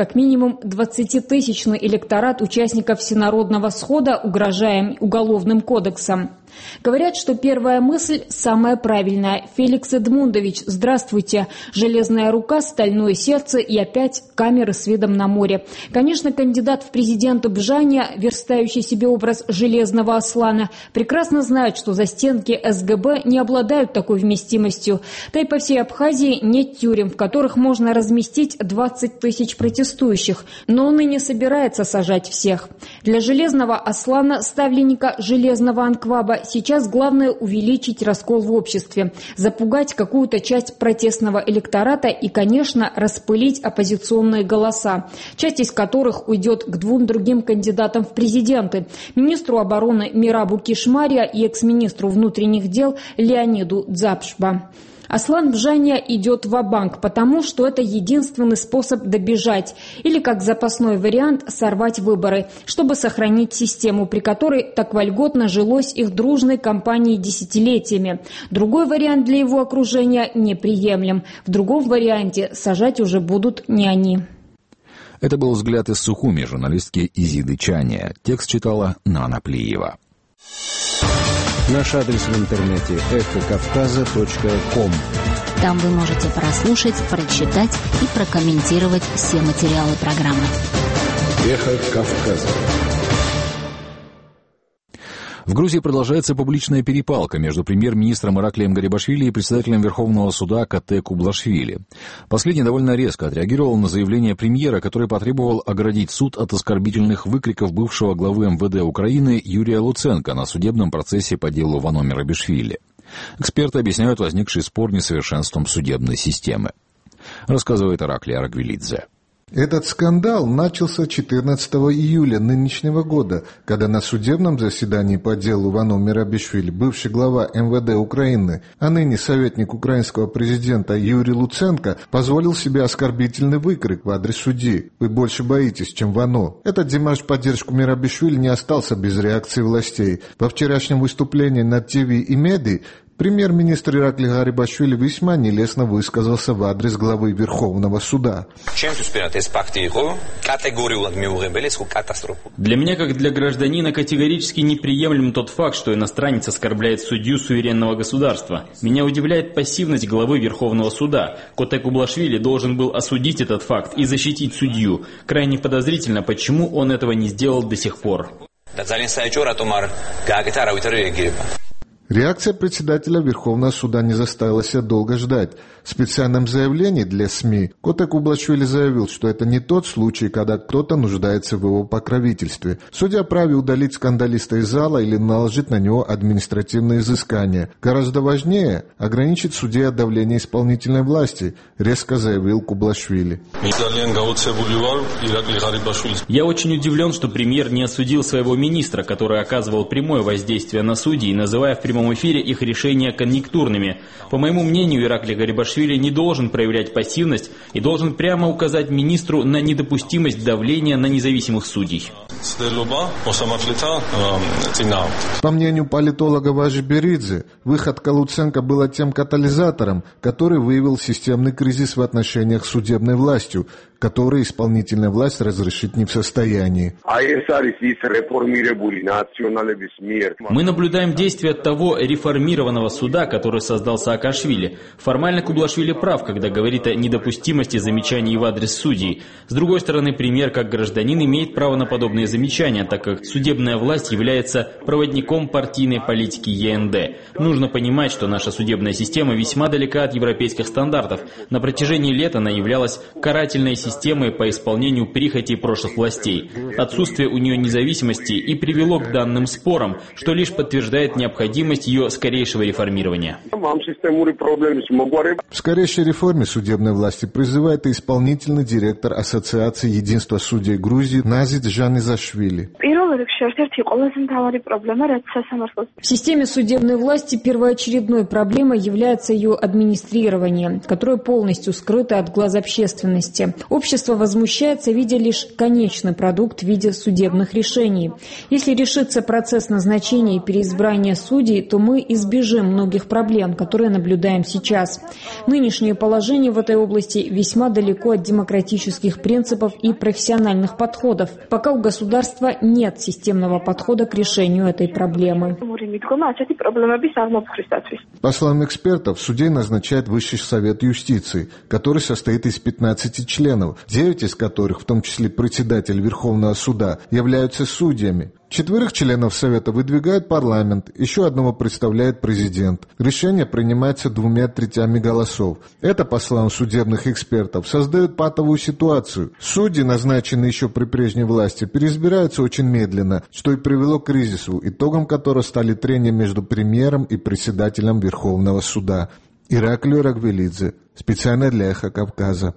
минимум 20-тысячный электорат участников Всенародного схода угрожаем уголовным кодексом. Говорят, что первая мысль самая правильная. Феликс Эдмундович, здравствуйте. Железная рука, стальное сердце и опять камеры с видом на море. Конечно, кандидат в президенты Бжаня, верстающий себе образ железного Аслана, прекрасно знает, что застенки СГБ не обладают такой вместимостью. Да и по всей Абхазии нет тюрем, в которых можно разместить 20 тысяч протестующих. Но он и не собирается сажать всех. Для железного Аслана, ставленника железного анклава, сейчас главное увеличить раскол в обществе, запугать какую-то часть протестного электората и, конечно, распылить оппозиционные голоса, часть из которых уйдет к двум другим кандидатам в президенты – министру обороны Мирабу Кишмария и экс-министру внутренних дел Леониду Дзапшба. Аслан Бжаня идет ва-банк, потому что это единственный способ добежать или, как запасной вариант, сорвать выборы, чтобы сохранить систему, при которой так вольготно жилось их дружной кампанией десятилетиями. Другой вариант для его окружения неприемлем. В другом варианте сажать уже будут не они. Это был взгляд из Сухуми журналистки Изиды Чания. Текст читала Нана Плиева. Наш адрес в интернете эхокавказа.ком. Там вы можете прослушать, прочитать и прокомментировать все материалы программы. Эхо Кавказа. В Грузии продолжается публичная перепалка между премьер-министром Ираклием Гарибашвили и председателем Верховного суда Кате Кублашвили. Последний довольно резко отреагировал на заявление премьера, который потребовал оградить суд от оскорбительных выкриков бывшего главы МВД Украины Юрия Луценко на судебном процессе по делу Вано Мерабишвили. Эксперты объясняют возникший спор несовершенством судебной системы. Рассказывает Ираклий Аргвелидзе. Этот скандал начался 14 июля нынешнего года, когда на судебном заседании по делу Вано Мерабишвили бывший глава МВД Украины, а ныне советник украинского президента Юрий Луценко позволил себе оскорбительный выкрик в адрес судьи: «Вы больше боитесь, чем Вано». Этот демарш в поддержку Мерабишвили не остался без реакции властей. Во вчерашнем выступлении на ТВ и меди премьер-министр Ираклий Гарибашвили весьма нелестно высказался в адрес главы Верховного суда. Для меня, как для гражданина, категорически неприемлем тот факт, что иностранец оскорбляет судью суверенного государства. Меня удивляет пассивность главы Верховного суда. Кате Кублашвили должен был осудить этот факт и защитить судью. Крайне подозрительно, почему он этого не сделал до сих пор. Реакция председателя Верховного суда не заставила себя долго ждать. В специальном заявлении для СМИ Кате Кублашвили заявил, что это не тот случай, когда кто-то нуждается в его покровительстве. Судья вправе удалить скандалиста из зала или наложить на него административные изыскания. Гораздо важнее ограничить судье от давления исполнительной власти, резко заявил Кублашвили. Я очень удивлен, что премьер не осудил своего министра, который оказывал прямое воздействие на судей, называя в прямом эфире их решения конъюнктурными. По моему мнению, Ираклий Гарибашвили не должен проявлять пассивность и должен прямо указать министру на недопустимость давления на независимых судей. По мнению политолога Важи Беридзе, выход Луценко был тем катализатором, который выявил системный кризис в отношениях с судебной властью, который исполнительная власть разрешить не в состоянии. Мы наблюдаем действия того реформированного суда, который создал Саакашвили. Формально Кублашвили прав, когда говорит о недопустимости замечаний в адрес судей. С другой стороны, премьер как гражданин имеет право на подобные замечания, так как судебная власть является проводником партийной политики ЕНД. Нужно понимать, что наша судебная система весьма далека от европейских стандартов. На протяжении лет она являлась карательной системой по исполнению прихотей прошлых властей. Отсутствие у нее независимости и привело к данным спорам, что лишь подтверждает необходимость ее скорейшего реформирования. В скорейшей реформе судебной власти призывает и исполнительный директор Ассоциации единства судей Грузии Назид Жанизашвили. В системе судебной власти первоочередной проблемой является ее администрирование, которое полностью скрыто от глаз общественности. Общество возмущается, видя лишь конечный продукт в виде судебных решений. Если решится процесс назначения и переизбрания судей, то мы избежим многих проблем, которые наблюдаем сейчас. Нынешнее положение в этой области весьма далеко от демократических принципов и профессиональных подходов, пока у государства нет системного подхода к решению этой проблемы. По словам экспертов, судей назначает Высший совет юстиции, который состоит из 15 членов, 9 из которых, в том числе председатель Верховного суда, являются судьями. 4 членов Совета выдвигает парламент, еще одного представляет президент. Решение принимается 2/3 голосов. Это, по словам судебных экспертов, создает патовую ситуацию. Судьи, назначенные еще при прежней власти, переизбираются очень медленно, что и привело к кризису, итогом которого стали трения между премьером и председателем Верховного суда. Ираклий Рагвелидзе, специально для «Эхо Кавказа».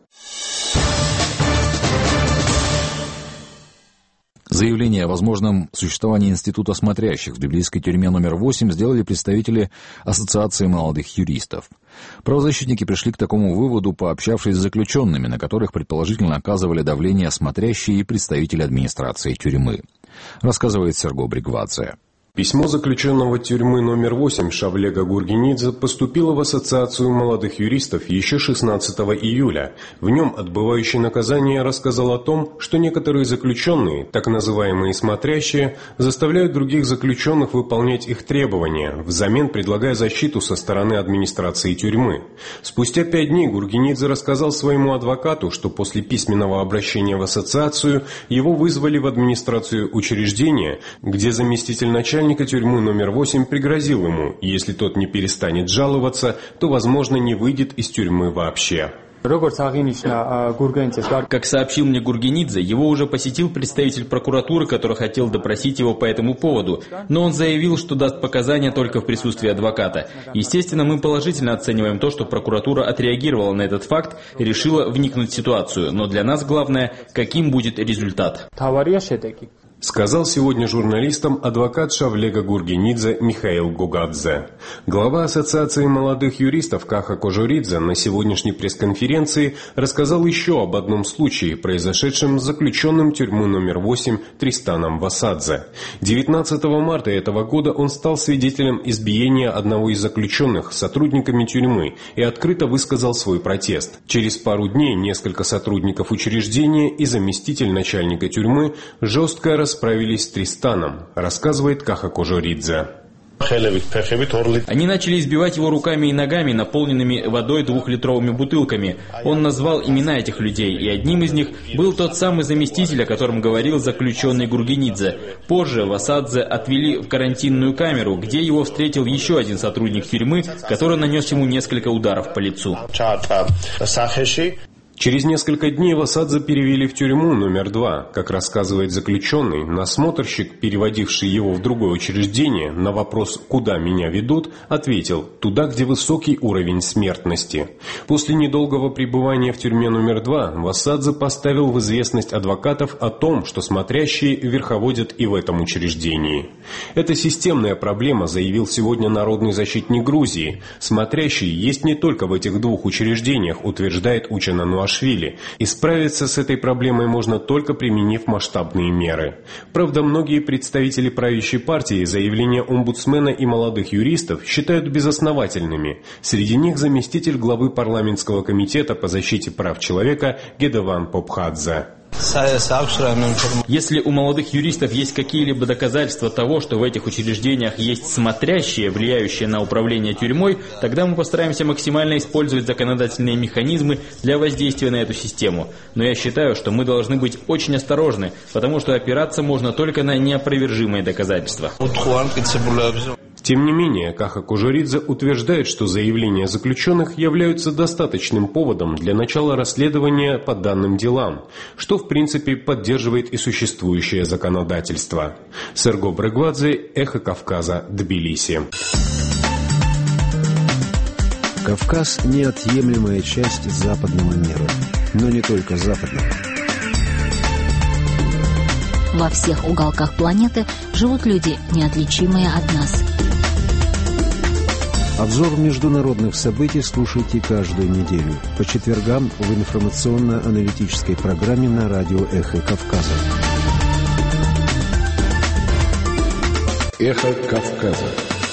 Заявление о возможном существовании института смотрящих в тбилисской тюрьме номер 8 сделали представители Ассоциации молодых юристов. Правозащитники пришли к такому выводу, пообщавшись с заключенными, на которых предположительно оказывали давление смотрящие и представители администрации тюрьмы. Рассказывает Серго Бригвадзе. Письмо заключенного тюрьмы номер 8 Шавлега Гургенидзе поступило в Ассоциацию молодых юристов еще 16 июля. В нем отбывающий наказание рассказал о том, что некоторые заключенные, так называемые смотрящие, заставляют других заключенных выполнять их требования, взамен предлагая защиту со стороны администрации тюрьмы. Спустя 5 дней Гургенидзе рассказал своему адвокату, что после письменного обращения в ассоциацию его вызвали в администрацию учреждения, где заместитель начальника тюрьмы номер 8 пригрозил ему, если тот не перестанет жаловаться, то, возможно, не выйдет из тюрьмы вообще. Как сообщил мне Гургенидзе, его уже посетил представитель прокуратуры, который хотел допросить его по этому поводу, но он заявил, что даст показания только в присутствии адвоката. Естественно, мы положительно оцениваем то, что прокуратура отреагировала на этот факт и решила вникнуть в ситуацию, но для нас главное, каким будет результат. Сказал сегодня журналистам адвокат Шавлега Гургенидзе Михаил Гугадзе. Глава Ассоциации молодых юристов Каха Кожуридзе на сегодняшней пресс-конференции рассказал еще об одном случае, произошедшем с заключенным тюрьмы номер 8 Тристаном Васадзе. 19 марта этого года он стал свидетелем избиения одного из заключенных сотрудниками тюрьмы и открыто высказал свой протест. Через пару дней несколько сотрудников учреждения и заместитель начальника тюрьмы жестко расправились с Тристаном, рассказывает Каха Кожуридзе. Они начали избивать его руками и ногами, наполненными водой 2-литровыми бутылками. Он назвал имена этих людей, и одним из них был тот самый заместитель, о котором говорил заключенный Гургенидзе. Позже Васадзе отвели в карантинную камеру, где его встретил еще один сотрудник тюрьмы, который нанес ему несколько ударов по лицу. Через несколько дней Васадзе перевели в тюрьму номер 2. Как рассказывает заключенный, насмотрщик, переводивший его в другое учреждение, на вопрос «Куда меня ведут?», ответил «Туда, где высокий уровень смертности». После недолгого пребывания в тюрьме номер 2 Васадзе поставил в известность адвокатов о том, что смотрящие верховодят и в этом учреждении. Это системная проблема, заявил сегодня народный защитник Грузии. Смотрящие есть не только в этих 2 учреждениях, утверждает Учена Нуашвили. И справиться с этой проблемой можно только применив масштабные меры. Правда, многие представители правящей партии заявления омбудсмена и молодых юристов считают безосновательными. Среди них заместитель главы парламентского комитета по защите прав человека Гедеван Попхадзе. Если у молодых юристов есть какие-либо доказательства того, что в этих учреждениях есть смотрящие, влияющие на управление тюрьмой, тогда мы постараемся максимально использовать законодательные механизмы для воздействия на эту систему. Но я считаю, что мы должны быть очень осторожны, потому что опираться можно только на неопровержимые доказательства. Тем не менее, Каха Кожуридзе утверждает, что заявления заключенных являются достаточным поводом для начала расследования по данным делам, что в принципе поддерживает и существующее законодательство. Серго Бригвадзе, Эхо Кавказа, Тбилиси. Кавказ – неотъемлемая часть западного мира, но не только западного. Во всех уголках планеты живут люди, неотличимые от нас. Обзор международных событий слушайте каждую неделю по четвергам в информационно-аналитической программе на радио «Эхо Кавказа». «Эхо Кавказа».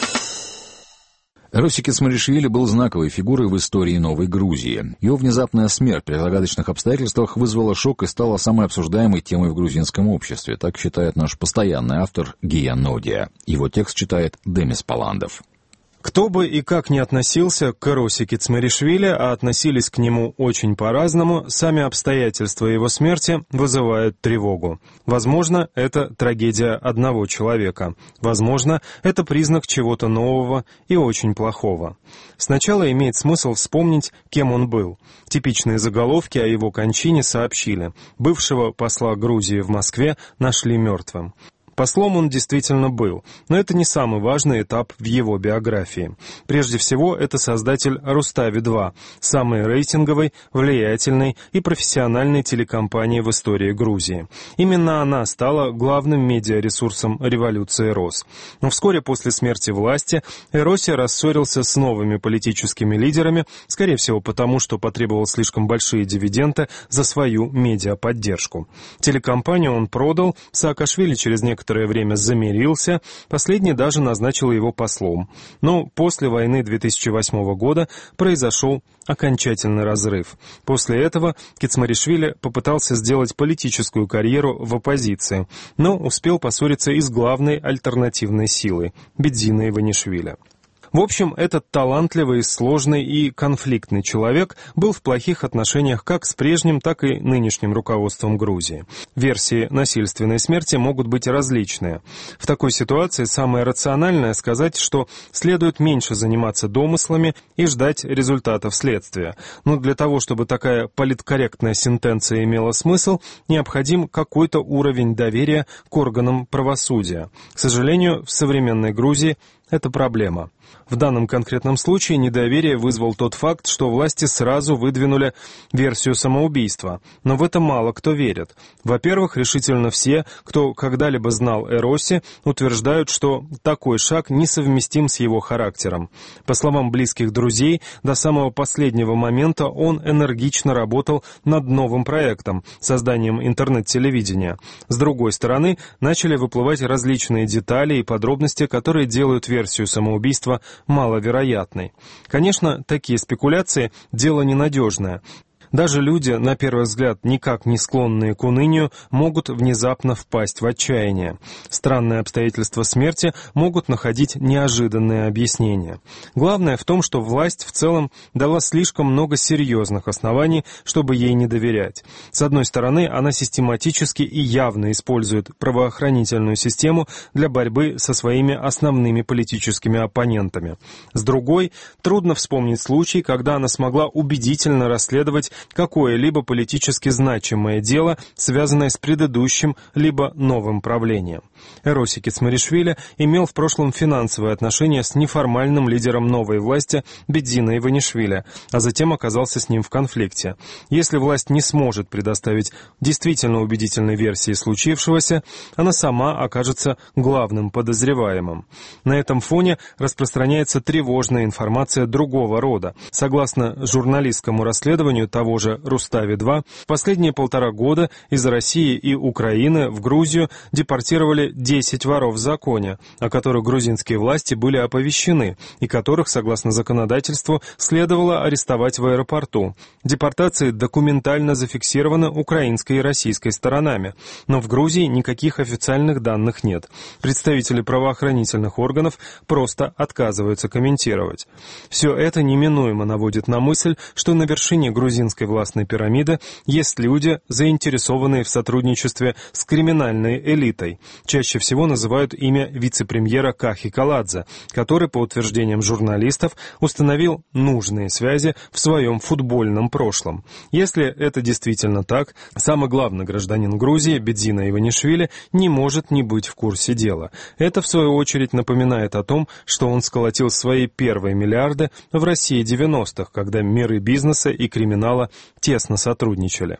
Эросси Кецмаришвили был знаковой фигурой в истории Новой Грузии. Его внезапная смерть при загадочных обстоятельствах вызвала шок и стала самой обсуждаемой темой в грузинском обществе. Так считает наш постоянный автор Гия Нодия. Его текст читает Демис Паландов. Кто бы и как ни относился к Эросси Кецмаришвили, а относились к нему очень по-разному, сами обстоятельства его смерти вызывают тревогу. Возможно, это трагедия одного человека. Возможно, это признак чего-то нового и очень плохого. Сначала имеет смысл вспомнить, кем он был. Типичные заголовки о его кончине сообщили. Бывшего посла Грузии в Москве нашли мертвым. Послом он действительно был, но это не самый важный этап в его биографии. Прежде всего, это создатель «Рустави-2», самой рейтинговой, влиятельной и профессиональной телекомпании в истории Грузии. Именно она стала главным медиаресурсом революции РОС. Но вскоре после смерти власти Эросси рассорился с новыми политическими лидерами, скорее всего потому, что потребовал слишком большие дивиденды за свою медиаподдержку. Телекомпанию он продал, Саакашвили через некоторое время замирился, последний даже назначил его послом. Но после войны 2008 года произошел окончательный разрыв. После этого Кецмаришвили попытался сделать политическую карьеру в оппозиции, но успел поссориться и с главной альтернативной силой – Бедзиной Иванишвили. В общем, этот талантливый, сложный и конфликтный человек был в плохих отношениях как с прежним, так и нынешним руководством Грузии. Версии насильственной смерти могут быть различные. В такой ситуации самое рациональное сказать, что следует меньше заниматься домыслами и ждать результатов следствия. Но для того, чтобы такая политкорректная сентенция имела смысл, необходим какой-то уровень доверия к органам правосудия. К сожалению, в современной Грузии это проблема. В данном конкретном случае недоверие вызвал тот факт, что власти сразу выдвинули версию самоубийства. Но в это мало кто верит. Во-первых, решительно все, кто когда-либо знал Эросси, утверждают, что такой шаг несовместим с его характером. По словам близких друзей, до самого последнего момента он энергично работал над новым проектом – созданием интернет-телевидения. С другой стороны, начали выплывать различные детали и подробности, которые делают версию самоубийства маловероятной. Конечно, такие спекуляции – дело ненадежное. Даже люди, на первый взгляд, никак не склонные к унынию, могут внезапно впасть в отчаяние. Странные обстоятельства смерти могут находить неожиданные объяснения. Главное в том, что власть в целом дала слишком много серьезных оснований, чтобы ей не доверять. С одной стороны, она систематически и явно использует правоохранительную систему для борьбы со своими основными политическими оппонентами. С другой, трудно вспомнить случай, когда она смогла убедительно расследовать какое-либо политически значимое дело, связанное с предыдущим либо новым правлением. Эросси Кецмаришвили имел в прошлом финансовые отношения с неформальным лидером новой власти Бедзиной Иванишвили, а затем оказался с ним в конфликте. Если власть не сможет предоставить действительно убедительной версии случившегося, она сама окажется главным подозреваемым. На этом фоне распространяется тревожная информация другого рода. Согласно журналистскому расследованию того же «Рустави-2», в последние 1,5 года из России и Украины в Грузию депортировали 10 воров в законе, о которых грузинские власти были оповещены и которых, согласно законодательству, следовало арестовать в аэропорту. Депортации документально зафиксированы украинской и российской сторонами, но в Грузии никаких официальных данных нет. Представители правоохранительных органов просто отказываются комментировать. Все это неминуемо наводит на мысль, что на вершине грузинской властной пирамиды есть люди, заинтересованные в сотрудничестве с криминальной элитой. Чаще всего называют имя вице-премьера Кахи Каладзе, который, по утверждениям журналистов, установил нужные связи в своем футбольном прошлом. Если это действительно так, самый главный гражданин Грузии, Бедзина Иванишвили, не может не быть в курсе дела. Это, в свою очередь, напоминает о том, что он сколотил свои первые миллиарды в России 90-х, когда миры бизнеса и криминала тесно сотрудничали.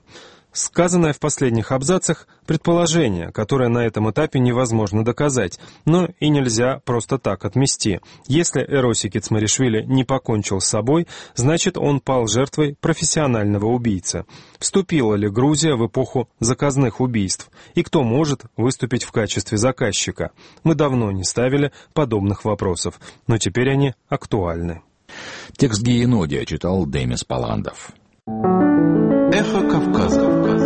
Сказанное в последних абзацах – предположение, которое на этом этапе невозможно доказать, но и нельзя просто так отмести. Если Эроси Кицмаришвили не покончил с собой, значит он пал жертвой профессионального убийцы. Вступила ли Грузия в эпоху заказных убийств? И кто может выступить в качестве заказчика? Мы давно не ставили подобных вопросов, но теперь они актуальны. Текст Гиенодия читал Демис Паландов. Эхо Кавказа.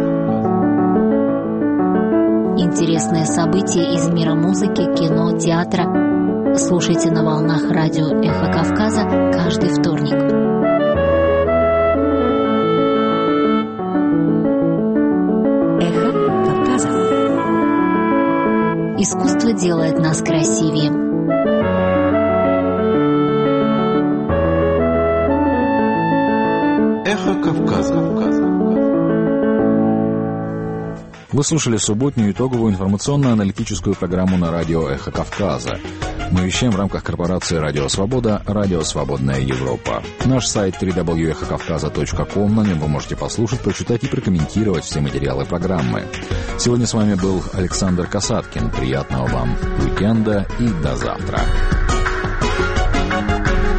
Интересные события из мира музыки, кино, театра. Слушайте на волнах радио «Эхо Кавказа» каждый вторник. Эхо Кавказа. Искусство делает нас красивее. Эхо Кавказа. Вы слушали субботнюю итоговую информационно-аналитическую программу на радио «Эхо Кавказа». Мы вещаем в рамках корпорации «Радио Свобода», «Радио Свободная Европа». Наш сайт www.echokavkaza.com, на нем вы можете послушать, прочитать и прокомментировать все материалы программы. Сегодня с вами был Александр Касаткин. Приятного вам уикенда и до завтра.